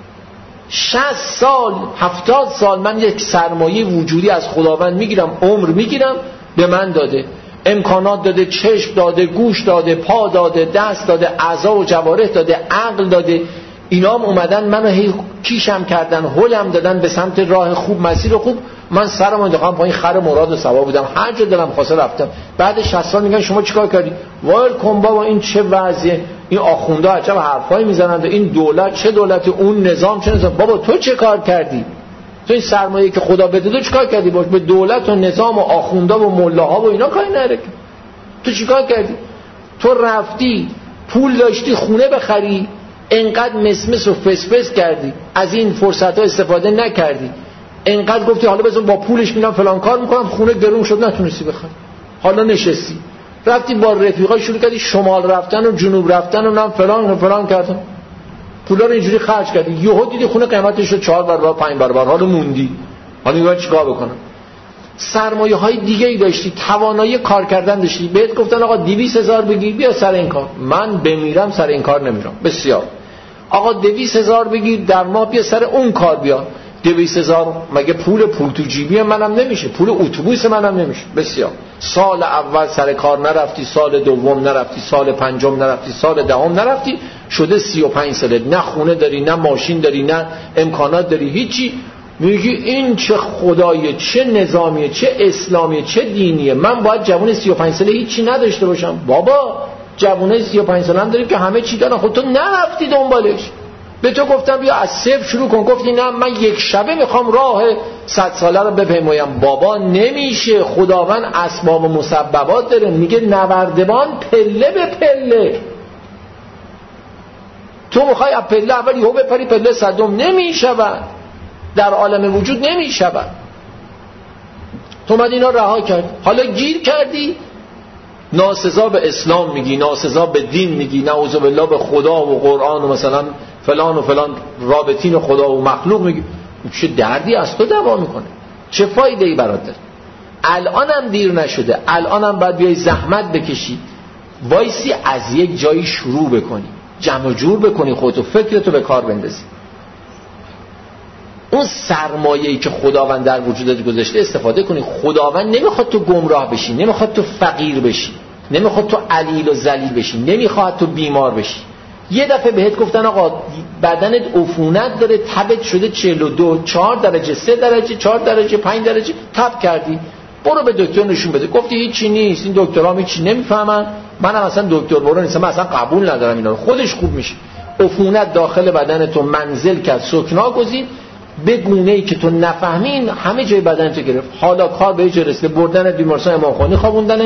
شصت سال هفتاد سال من یک سرمایه وجودی از خداوند میگیرم، عمر میگیرم، به من داده، امکانات داده، چشم داده، گوش داده، پا داده، دست داده، اعضا و جوارح داده، عقل داده. اینا هم اومدن منو هی کیشم کردن، هلم دادن به سمت راه خوب، مسیر خوب. من سرم انداختم پایین، خر مراد و ثواب بودم، هر جا دلم خواسته رفتم. بعد شصت سال میگن شما چیکار کردی؟ وای کن بابا این چه وضعیه، این آخوندا عجب حرفایی میزنند، این دولت چه دولت، اون نظام چه نظام. بابا تو چه کار کردی؟ تو این سرمایه که خدا بده تو چیکار کردی؟ باش به دولت و نظام و آخوندا و ملاها و اینا کاری نره. تو چیکار کردی؟ تو رفتی پول داشتی خونه بخری، انقدر مسمس و فسفس کردی، از این فرصت ها استفاده نکردی، انقدر گفتی حالا بذار با پولش میرم فلان کار میکنم، خونه گرون شد نتونستی بخری، حالا نشستی رفتی با رفیقای شروع کردی شمال رفتن و جنوب رفتن و نه فلان و فلان کردن، پولا رو اینجوری خرج کردی، یهو دیدی خونه قیمتش شد چهار برابر پنج برابر، حالا موندی، حالا میگن چیکار بکنم؟ سرمایه های دیگه ای داشتی، توانایی کار کردن داشتی، بهت گفتن آقا دویست هزار بگیر بیا سر این کار، من بمیرم سر این کار نمیرم. بسیار. آقا دویست هزار بگیر در ماه بیا سر اون کار بیا. دویست هزار مگه پول پول تو جیبی منم نمیشه، پول اتوبوس منم نمیشه. بسیار. سال اول سر کار نرفتی، سال دوم نرفتی، سال پنجم نرفتی، سال دهم نرفتی، شده سی و پنج ساله، نه خونه داری، نه ماشین داری، نه امکانات داری، هیچی. میگی این چه خدایه، چه نظامیه، چه اسلامیه، چه دینیه، من باید جوان سی و پنج ساله هیچی نداشته باشم؟ بابا جوانای سی و پنج ساله هم داریم که همه چی دارن، خود تو نرفتی دنبالش. به تو گفتم بیا از صفر شروع کن، گفتی نه من یک شبه میخوام راه صد ساله رو بپیمایم. بابا نمیشه، خداوند اسباب و مسببات داره، میگه نوردبان پله به پله. تو میخوای از پله اول یهو بپری پله صدم، نمیشود، در عالم وجود نمیشود. تو اومدی اینا رها کرد، حالا گیر کردی، ناسزا به اسلام میگی، ناسزا به دین میگی، نعوذ بالله به خدا و قرآن و مثلا فلان و فلان رابطین خدا و مخلوق میگی. چه دردی از تو دوا میکنه؟ چه فایده ای برات داره؟ الانم دیر نشده، الانم باید بیای زحمت بکشی، وایسی از یک جایی شروع بکنی، جمع جور بکنی، خودتو فکرتو به کار بندازی. اون سرمایه‌ای که خداوند در وجودت گذاشته استفاده کنی. خداوند نمیخواد تو گمراه بشی، نمیخواد تو فقیر بشی، نمیخواد تو علیل و ذلیل بشی، نمیخواد تو بیمار بشی. یه دفعه بهت گفتن آقا بدنت عفونت داره، تبت شده چهل و دو، چهار درجه، سه درجه، چهار درجه، پنج درجه، تب کردی، برو به دکتر نشون بده. گفتی هیچی نیست، این دکترها هیچی نمیفهمن، من هم اصلا دکتر برو نیستم، من اصلا قبول ندارم اینا رو، خودش خوب میشه. عفونت داخل بدن تو منزل کرد، سکنا گزید، به گونه‌ای که تو نفهمین همه جای بدن تو گرفت. حالا کار به جای رسیده، بردن بیمارستان امام خمینی خوابوندن،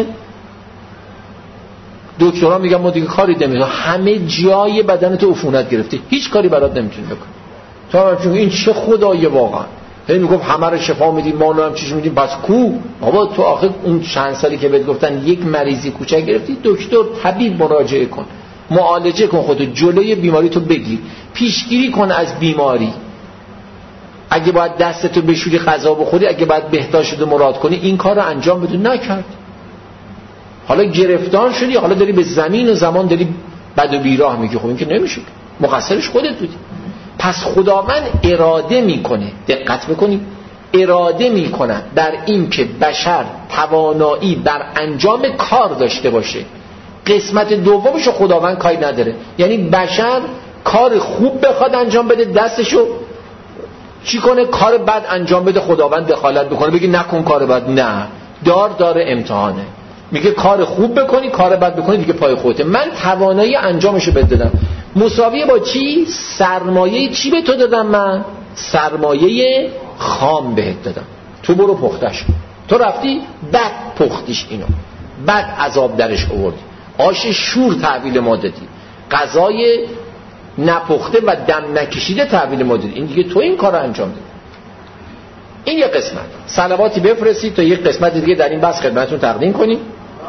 دکترها میگن ما دیگه کاری نمی‌کنیم، همه جای بدن تو عفونت گرفته، هیچ کاری برات نمیتونی بکنی. تو چون این چه خداییه واقعا، هی میگفت همه رو شفا میدیم، ما هم چیز میدیم، بس کو بابا تو آخه اون چند سالی که بهت گفتن یک مریضی کوچک گرفتی، دکتر طبیب مراجعه کن، معالجه کن، خودت جلوی بیماری تو بگیر، پیشگیری کن از بیماری. اگه باید دستتو بشوری غذا بخوری، اگه باید بهداشت رو مراد کنی، این کار رو انجام بده، نکرد. حالا گرفتار شدی، حالا داری به زمین و زمان داری بد و بیراه میگی، خب این که نمیشه، مقصرش خودت بودی. پس خداوند اراده میکنه، دقت بکنید، اراده میکنه در این که بشر توانایی بر انجام کار داشته باشه. قسمت دومشو خداوند کاری نداره، یعنی بشر کار خوب بخواد انجام بده، دستشو چی کنه، کار بد انجام بده، خداوند دخالت بکنه بگی نکن کار بد، نه، دار داره امتحانه، میگه کار خوب بکنی کار بد بکنی دیگه پای خودته. من توانایی انجامشو بد دادم، مساویه با چی؟ سرمایه چی به تو دادم؟ من سرمایه خام بهت دادم، تو برو پختش کن. تو رفتی بد پختیش، اینو بد عذاب درش آوردی، آش شور تحویل ما دادی، غذای نپخته و دم نکشیده تحویل ما دادی، این دیگه تو این کار رو انجام دادی. این یک قسمت. صلواتی بفرستید تا یک قسمت دیگه در این بحث خدمتتون تقدیم کنیم.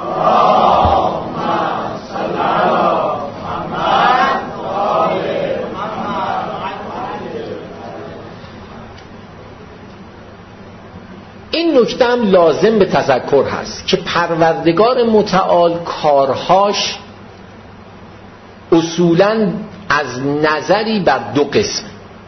این نکته هم لازم به تذکر هست که پروردگار متعال کارهاش اصولاً از نظری بر دو قسم.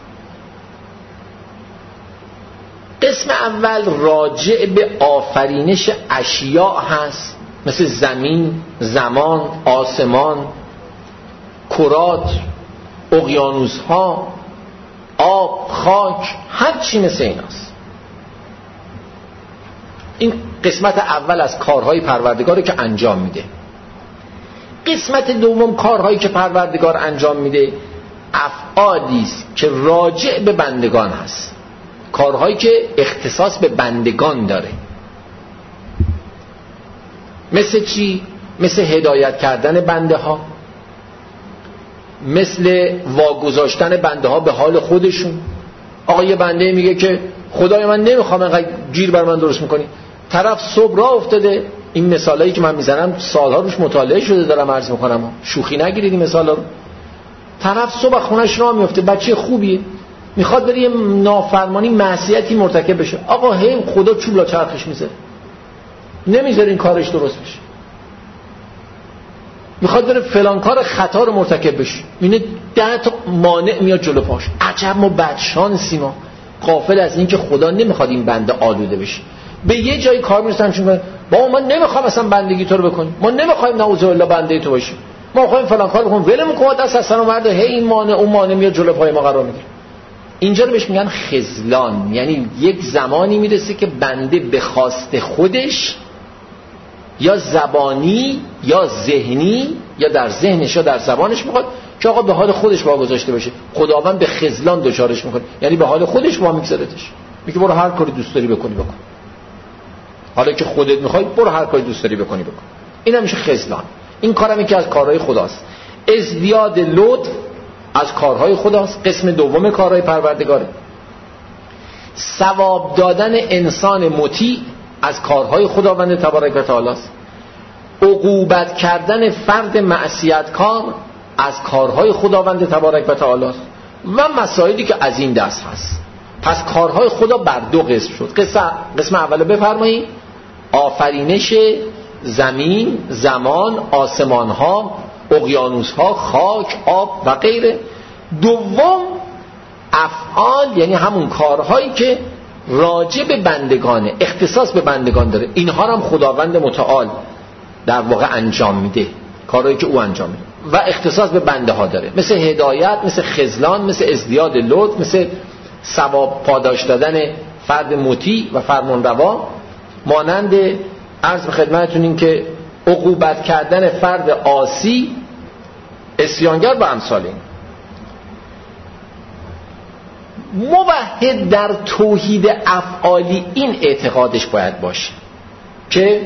قسم اول راجع به آفرینش اشیاء هست، مثل زمین، زمان، آسمان، کرات، اقیانوس‌ها، آب، خاک، هر چی مثل ایناست. این قسمت اول از کارهای پروردگاره که انجام میده. قسمت دوم کارهایی که پروردگار انجام میده افعالی است که راجع به بندگان هست، کارهایی که اختصاص به بندگان داره. مثل چی؟ مثل هدایت کردن بنده ها، مثل واگذاشتن بنده ها به حال خودشون. آقا یه بنده میگه که خدای من نمیخوام اینقدر گیر بر من درست میکنی، طرف صبح راه افتاده. این مثالایی که من میزنم سالها روش مطالعه شده، دارم عرض میکنم، شوخی نگیرید این مثالا رو. طرف صبح خونش راه میفته، بچه خوبیه، میخواد بره یه نافرمانی معصیتی مرتکب بشه، آقا هی خدا چوب لا چرخش میذاره، نمیذاره این کارش درست بشه، میخواد بره فلان کار خطا رو مرتکب بشه، اینه ده تا مانع میاد جلو پاش. عجب ما بدشانسیم، ما غافل از این که خدا نمیخواد این بنده آلوده بشه. به یه جای کار میرسن چون با ما نمیخوام اصلا بندگی تو رو بکنیم، ما نمیخوایم نعوذ بالله بنده تو باشیم، ما میخوایم فلان کار بکنیم، ولمون کن دست اصلا مرد، هی این مانع اون مانع میاد جلو پای ما قرار میگیره. اینجا رو بهش میگن خذلان. یعنی یک زمانی میرسه که بنده به خواست خودش یا زبانی یا ذهنی یا در ذهنش یا در زبانش میخواد که آقا به حال خودش واگذاشته بشه، خداوند به خذلان دچارش میکنه، یعنی به حال خودش وا میگذارتش، میگه برو هر کاری دوست داری بکنی بکن، حالا که خودت میخوای برو هر کاری دوست داری بکنی بکن. این میشه خذلان. این کارم یکی از کارهای خداست. ازدیاد لطف از کارهای خداست، قسم دوم کارهای پروردگاره. ثواب دادن انسان مطیع از کارهای خداوند تبارک و تعالی است. عقوبت کردن فرد معصیتکار از کارهای خداوند تبارک و تعالی است و مسائلی که از این دست هست. پس کارهای خدا بر دو قسم شد. قسم قسم اولو بفرمایید، آفرینش زمین، زمان، آسمان‌ها، اقیانوس‌ها، خاک، آب و غیره. دوم افعال، یعنی همون کارهایی که راجع به بندگانه، اختصاص به بندگان داره، اینها هم خداوند متعال در واقع انجام میده، کارهایی که او انجام میده و اختصاص به بنده ها داره، مثل هدایت، مثل خذلان، مثل ازدیاد لطف، مثل ثواب پاداش دادن فرد مطیع و فرمانروا. مانند عرض به خدمتتون این که عقوبت کردن فرد عاصی، عصیانگر و امثال این. موحد در توحید افعالی این اعتقادش باید باشه که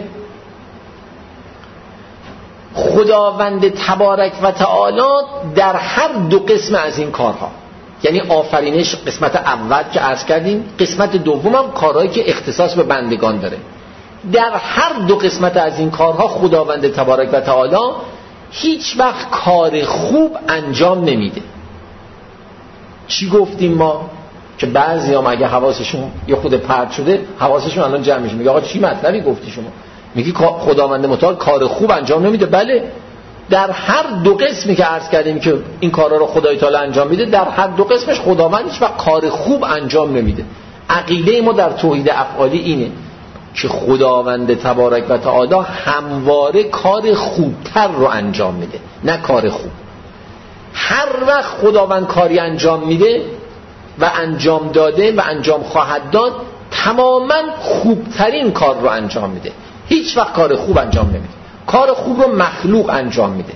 خداوند تبارک و تعالی در هر دو قسم از این کارها، یعنی آفرینش قسمت اول که عرض کردیم، قسمت دوم هم کارهایی که اختصاص به بندگان داره، در هر دو قسمت از این کارها خداوند تبارک و تعالی هیچ وقت کار خوب انجام نمیده. چی گفتیم ما؟ که بعضی هم اگه حواسشون یه خود پرت شده، حواسشون الان جمع میشه، میگه آقا چی مطلبی گفتی شما؟ میگی خداوند متعال کار خوب انجام نمیده. بله، در هر دو قسمی که عرض کردیم که این کارا رو خدای تعالی انجام میده، در هر دو قسمش خداوند هیچ وقت کار خوب انجام نمیده. عقیده ما در توحید افعالی اینه که خداوند تبارک و تعالی همواره کار خوبتر رو انجام میده، نه کار خوب. هر وقت خداوند کاری انجام میده و انجام داده و انجام خواهد داد، تماما خوبترین کار رو انجام میده، هیچ وقت کار خوب انجام نمیده. کار خوب رو مخلوق انجام میده.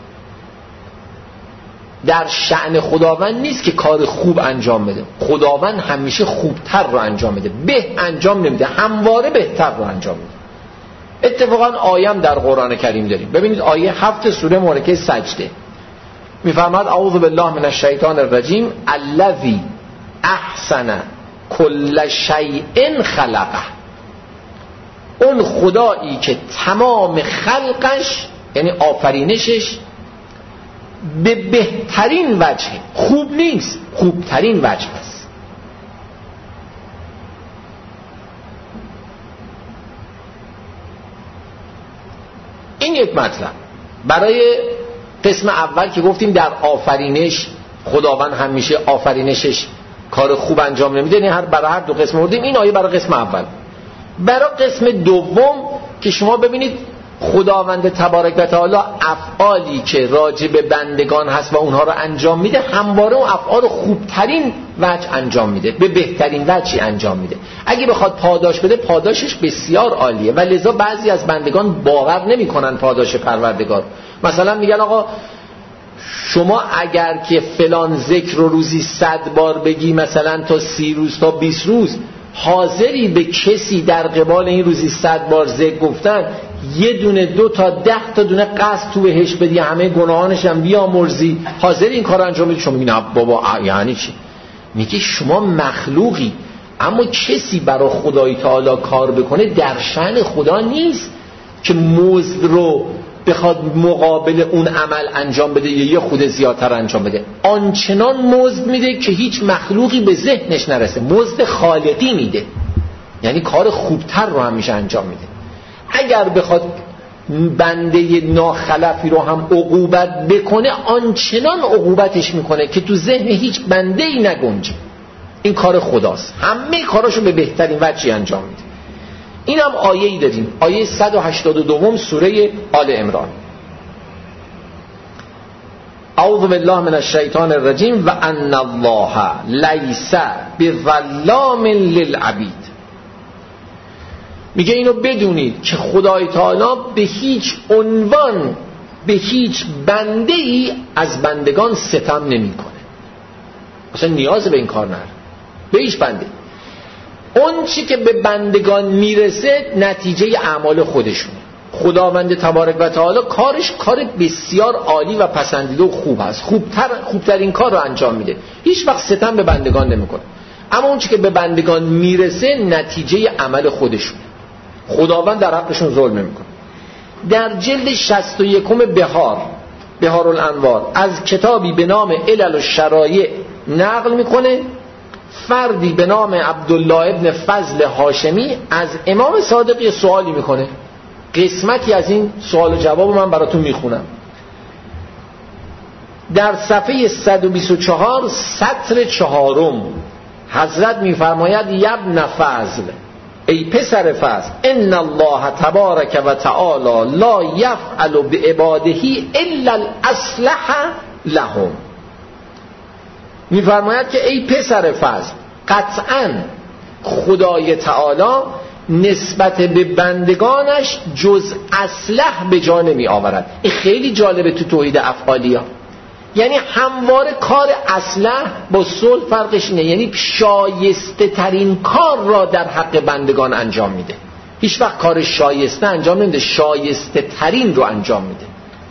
در شأن خداوند نیست که کار خوب انجام بده. خداوند همیشه خوبتر رو انجام میده، به انجام نمیده، همواره بهتر رو انجام میده. اتفاقا آیم در قرآن کریم داریم. ببینید آیه هفت سوره مبارکه سجده میفرماد اعوذ بالله من الشیطان الرجیم الذی احسن کل شیء خلقه. اون خدایی که تمام خلقش یعنی آفرینشش به بهترین وجه، خوب نیست، خوبترین وجه است. این یک مطلب برای قسم اول که گفتیم در آفرینش خداوند همیشه آفرینشش کار خوب انجام نمیده، یعنی هر برای هر دو قسم بردیم. این آیه برای قسم اول. برای قسم دوم که شما ببینید خداوند تبارک و تعالی افعالی که راجع به بندگان هست و اونها رو انجام میده، همواره اون افعال خوبترین وجه انجام میده، به بهترین وجهی انجام میده. اگه بخواد پاداش بده، پاداشش بسیار عالیه و لذا بعضی از بندگان باور نمیکنن پاداش پروردگار. مثلا میگن آقا شما اگر که فلان ذکر رو روزی صد بار بگی، مثلا تا سی روز تا بیست روز، حاضری به کسی در قبال این روزی صد بار ذکر گفتن یه دونه دو تا ده تا دونه قصد تو بهش بدی، همه گناهانش هم بیامرزی، حاضر این کار انجام بدی؟ شما میگی نه بابا یعنی چی؟ میگه شما مخلوقی، اما کسی برای خدای تعالی کار بکنه در شأن خدا نیست که مزد رو بخواد مقابل اون عمل انجام بده یا یه خود زیادتر انجام بده. آنچنان مزد میده که هیچ مخلوقی به ذهنش نرسه. مزد خالقی میده، یعنی کار خوبتر رو هم میشه انجام میده. اگر بخواد بنده ناخلفی رو هم عقوبت بکنه، آنچنان عقوبتش میکنه که تو ذهن هیچ بنده ای نگنجه. این کار خداست، همه کاراشو به بهترین وجهی انجام میده. این هم آیه‌ای داریم، آیه صد و هشتاد و دو سوره آل عمران. اعوذ بالله من الشیطان الرجیم و ان الله لیس بظلام للعبید. میگه اینو بدونید که خدای تعالی به هیچ عنوان به هیچ بنده ای از بندگان ستم نمی کنه. اصلا نیاز به این کار نداره به هیچ بنده. اون چی که به بندگان میرسه نتیجه اعمال خودشونه. خداوند تبارک و تعالی کارش کار بسیار عالی و پسندیده و خوب هست، خوبتر خوبترین کار رو انجام میده، هیچ وقت ستم به بندگان نمیکنه. اما اون چی که به بندگان میرسه نتیجه عمل خودشونه. خداوند در حقشون ظلم نمیکنه. در جلد شصت و یکم بهار بهارالانوار از کتابی به نام علل الشرایع نقل میکنه، فردی به نام عبدالله ابن فضل هاشمی از امام صادق یه سوالی میکنه. قسمتی از این سوال و جواب من براتون میخونم. در صفحه صد و بیست و چهار سطر چهارم حضرت میفرماید یبن فضل، ای پسر فضل، ان الله تبارک و تعالی لا یفعل بعباده الا الاصلح لهم. میفرماید که ای پسر فضل، قطعا خدای تعالی نسبت به بندگانش جز اصلح به جا نمی آورد. این خیلی جالبه تو توحید افعالی ها. یعنی همواره کار اصلح با صلح فرقش اینه، یعنی شایسته ترین کار را در حق بندگان انجام میده. هیچ وقت کار شایسته انجام نمیده، شایسته ترین رو انجام میده.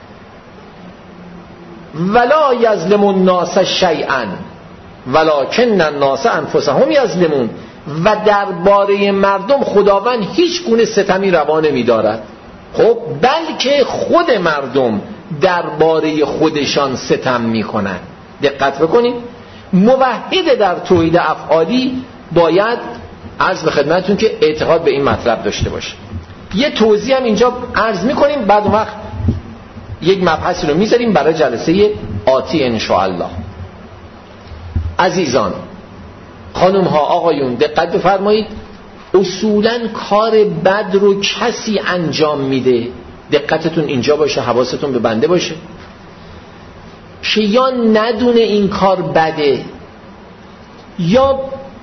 ولا یظلم الناس شیئا ولکن الناس انفسهم یظلمون. و درباره مردم خداوند هیچ گونه ستمی روا نمی‌دارد، خب بلکه خود مردم درباره خودشان ستم می‌کنند. دقت بکنید، موحد در توحید افعالی باید عرض به خدمتتون که اعتقاد به این مطلب داشته باشه. یه توضیح هم اینجا عرض می‌کنیم، بعد اون وقت یک مبحثی رو می‌ذاریم برای جلسه آتی ان شاء الله. عزیزان، خانم ها، آقایون، دقت بفرمایید. اصولاً کار بد رو کسی انجام میده، دقتتون اینجا باشه، حواستون به بنده باشه، که یا ندونه این کار بده، یا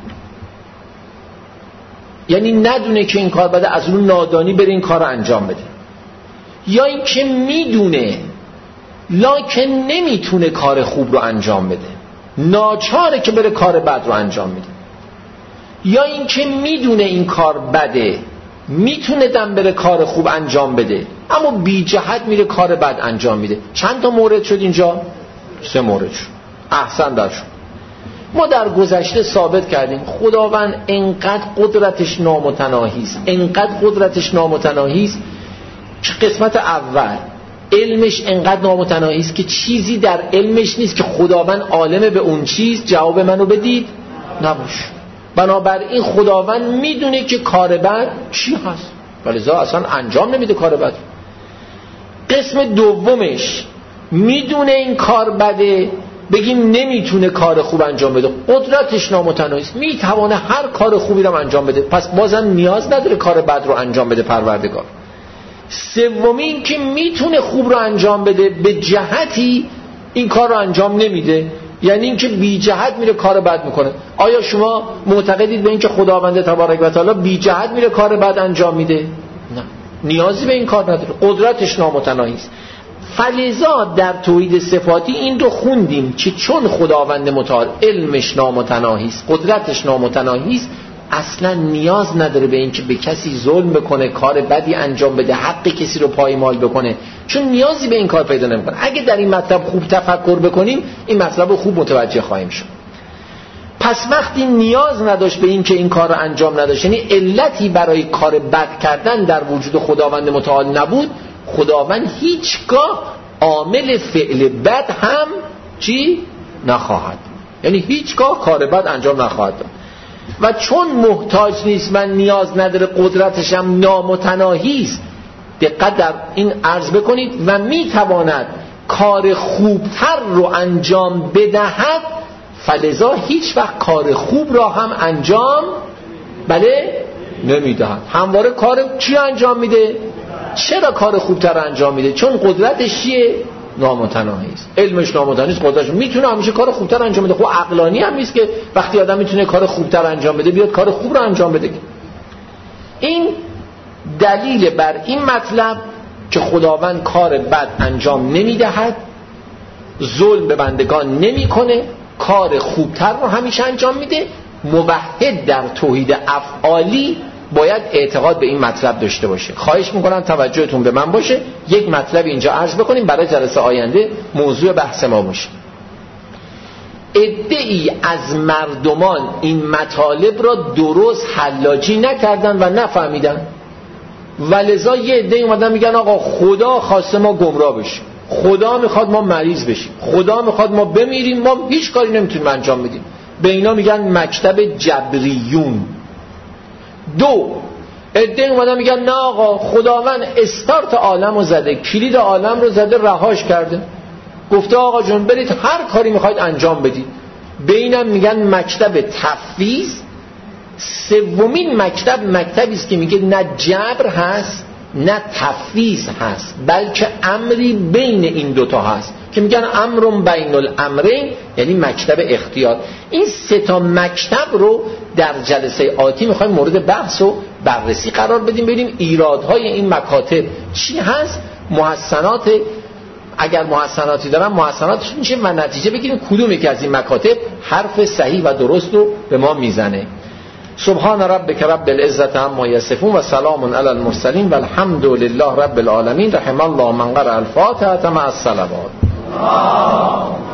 یعنی ندونه که این کار بده، از اون نادانی بره این کار رو انجام بده، یا این که میدونه لکن نمیتونه کار خوب رو انجام بده، ناچاره که بره کار بد رو انجام میده، یا این که میدونه این کار بده، میتونه دم بره کار خوب انجام بده، اما بی جهت میره کار بد انجام میده. چند تا مورد شد اینجا؟ سه مورد شد. احسن در شد. ما در گذشته ثابت کردیم خداوند انقدر قدرتش نامتناهی است، انقدر قدرتش نامتناهی است که قسمت اول علمش انقدر نامتناهی است که چیزی در علمش نیست که خداوند عالم به اون چیز جواب منو بدید نباشه. بنابراین خداوند میدونه که کار بد چی هست، ولذا اصلا انجام نمیده کار بد. قسم دومش میدونه این کار بده، بگیم نمیتونه کار خوب انجام بده، قدرتش نامتناهی است، میتونه هر کار خوبی رو انجام بده، پس بازم نیاز نداره کار بد رو انجام بده پروردگار. سومین که میتونه خوب رو انجام بده، به جهتی این کار رو انجام نمیده، یعنی اینکه بی جهت میره کار بد میکنه. آیا شما معتقدید به اینکه خداوند تبارک و تعالی بی جهت میره کار بد انجام میده؟ نه، نیازی به این کار نداره، قدرتش نامتناهی است. فلذا در توحید صفاتی این رو خوندیم که چون خداوند متعال علمش نامتناهی است، قدرتش نامتناهی است، اصلا نیاز نداره به این که به کسی ظلم بکنه، کار بدی انجام بده، حق کسی رو پایمال بکنه، چون نیازی به این کار پیدا نمیکنه. اگه در این مطلب خوب تفکر بکنیم این مطلب رو خوب متوجه خواهیم شد. پس وقتی نیاز نداشت به این که این کار رو انجام نداشت، یعنی علتی برای کار بد کردن در وجود خداوند متعال نبود، خداوند هیچگاه عامل فعل بد هم چی نخواهد، یعنی هیچگاه کار بد انجام نخواهد داد. و چون محتاج نیست و نیاز نداره، قدرتش هم نامتناهی است، دقت در این عرض بکنید، و میتواند کار خوبتر رو انجام بدهد، فلذا هیچ وقت کار خوب را هم انجام بله نمیدهد. همواره کار چی انجام میده؟ چرا کار خوبتر انجام میده؟ چون قدرتش چیه؟ نامتناهی است، علمش نامتناهی است، قدرتش میتونه همیشه کار خوبتر انجام بده. خب عقلانی هم نیست که وقتی آدم میتونه کار خوبتر انجام بده بیاد کار خوب رو انجام بده. این دلیل بر این مطلب که خداوند کار بد انجام نمیدهد، ظلم به بندگان نمیکنه، کار خوبتر رو همیشه انجام میده. موحد در توحید افعالی باید اعتقاد به این مطلب داشته باشه. خواهش میکنم توجهتون به من باشه، یک مطلب اینجا عرض بکنیم برای جلسه آینده موضوع بحث ما باشه. عده‌ای از مردمان این مطالب را درست حلاجی نکردن و نفهمیدن، ولذا یه عده‌ای اومدن میگن آقا خدا خواسته ما گمراه بشیم، خدا میخواد ما مریض بشیم، خدا میخواد ما بمیریم، ما هیچ کاری نمیتونیم انجام بدیم. به اینا میگن مکتب جبریون. دو عده اومدن میگن نه آقا خداوند استارت عالم رو زده، کلید عالم رو زده، رهاش کرده، گفته آقا جون برید هر کاری میخواید انجام بدید. به اینم میگن مکتب تفویض. سومین مکتب مکتبی است که میگه نه جبر هست نه تفویض هست، بلکه امری بین این دوتا هست که میگن امرون بین الامرین، یعنی مکتب اختیار. این سه تا مکتب رو در جلسه آتی میخوایم مورد بحث و بررسی قرار بدیم، ببینیم ایرادهای این مکاتب چی هست، محسنات اگر محسناتی دارن محسناتش میشه و نتیجه بگیریم کدوم یکی از این مکاتب حرف صحیح و درست رو به ما میزنه. سبحان ربک رب العزة عما یصفون و سلام علی المرسلین و الحمد لله رب العالمین. رحم الله من قرأ الفاتحة مع الصلوات.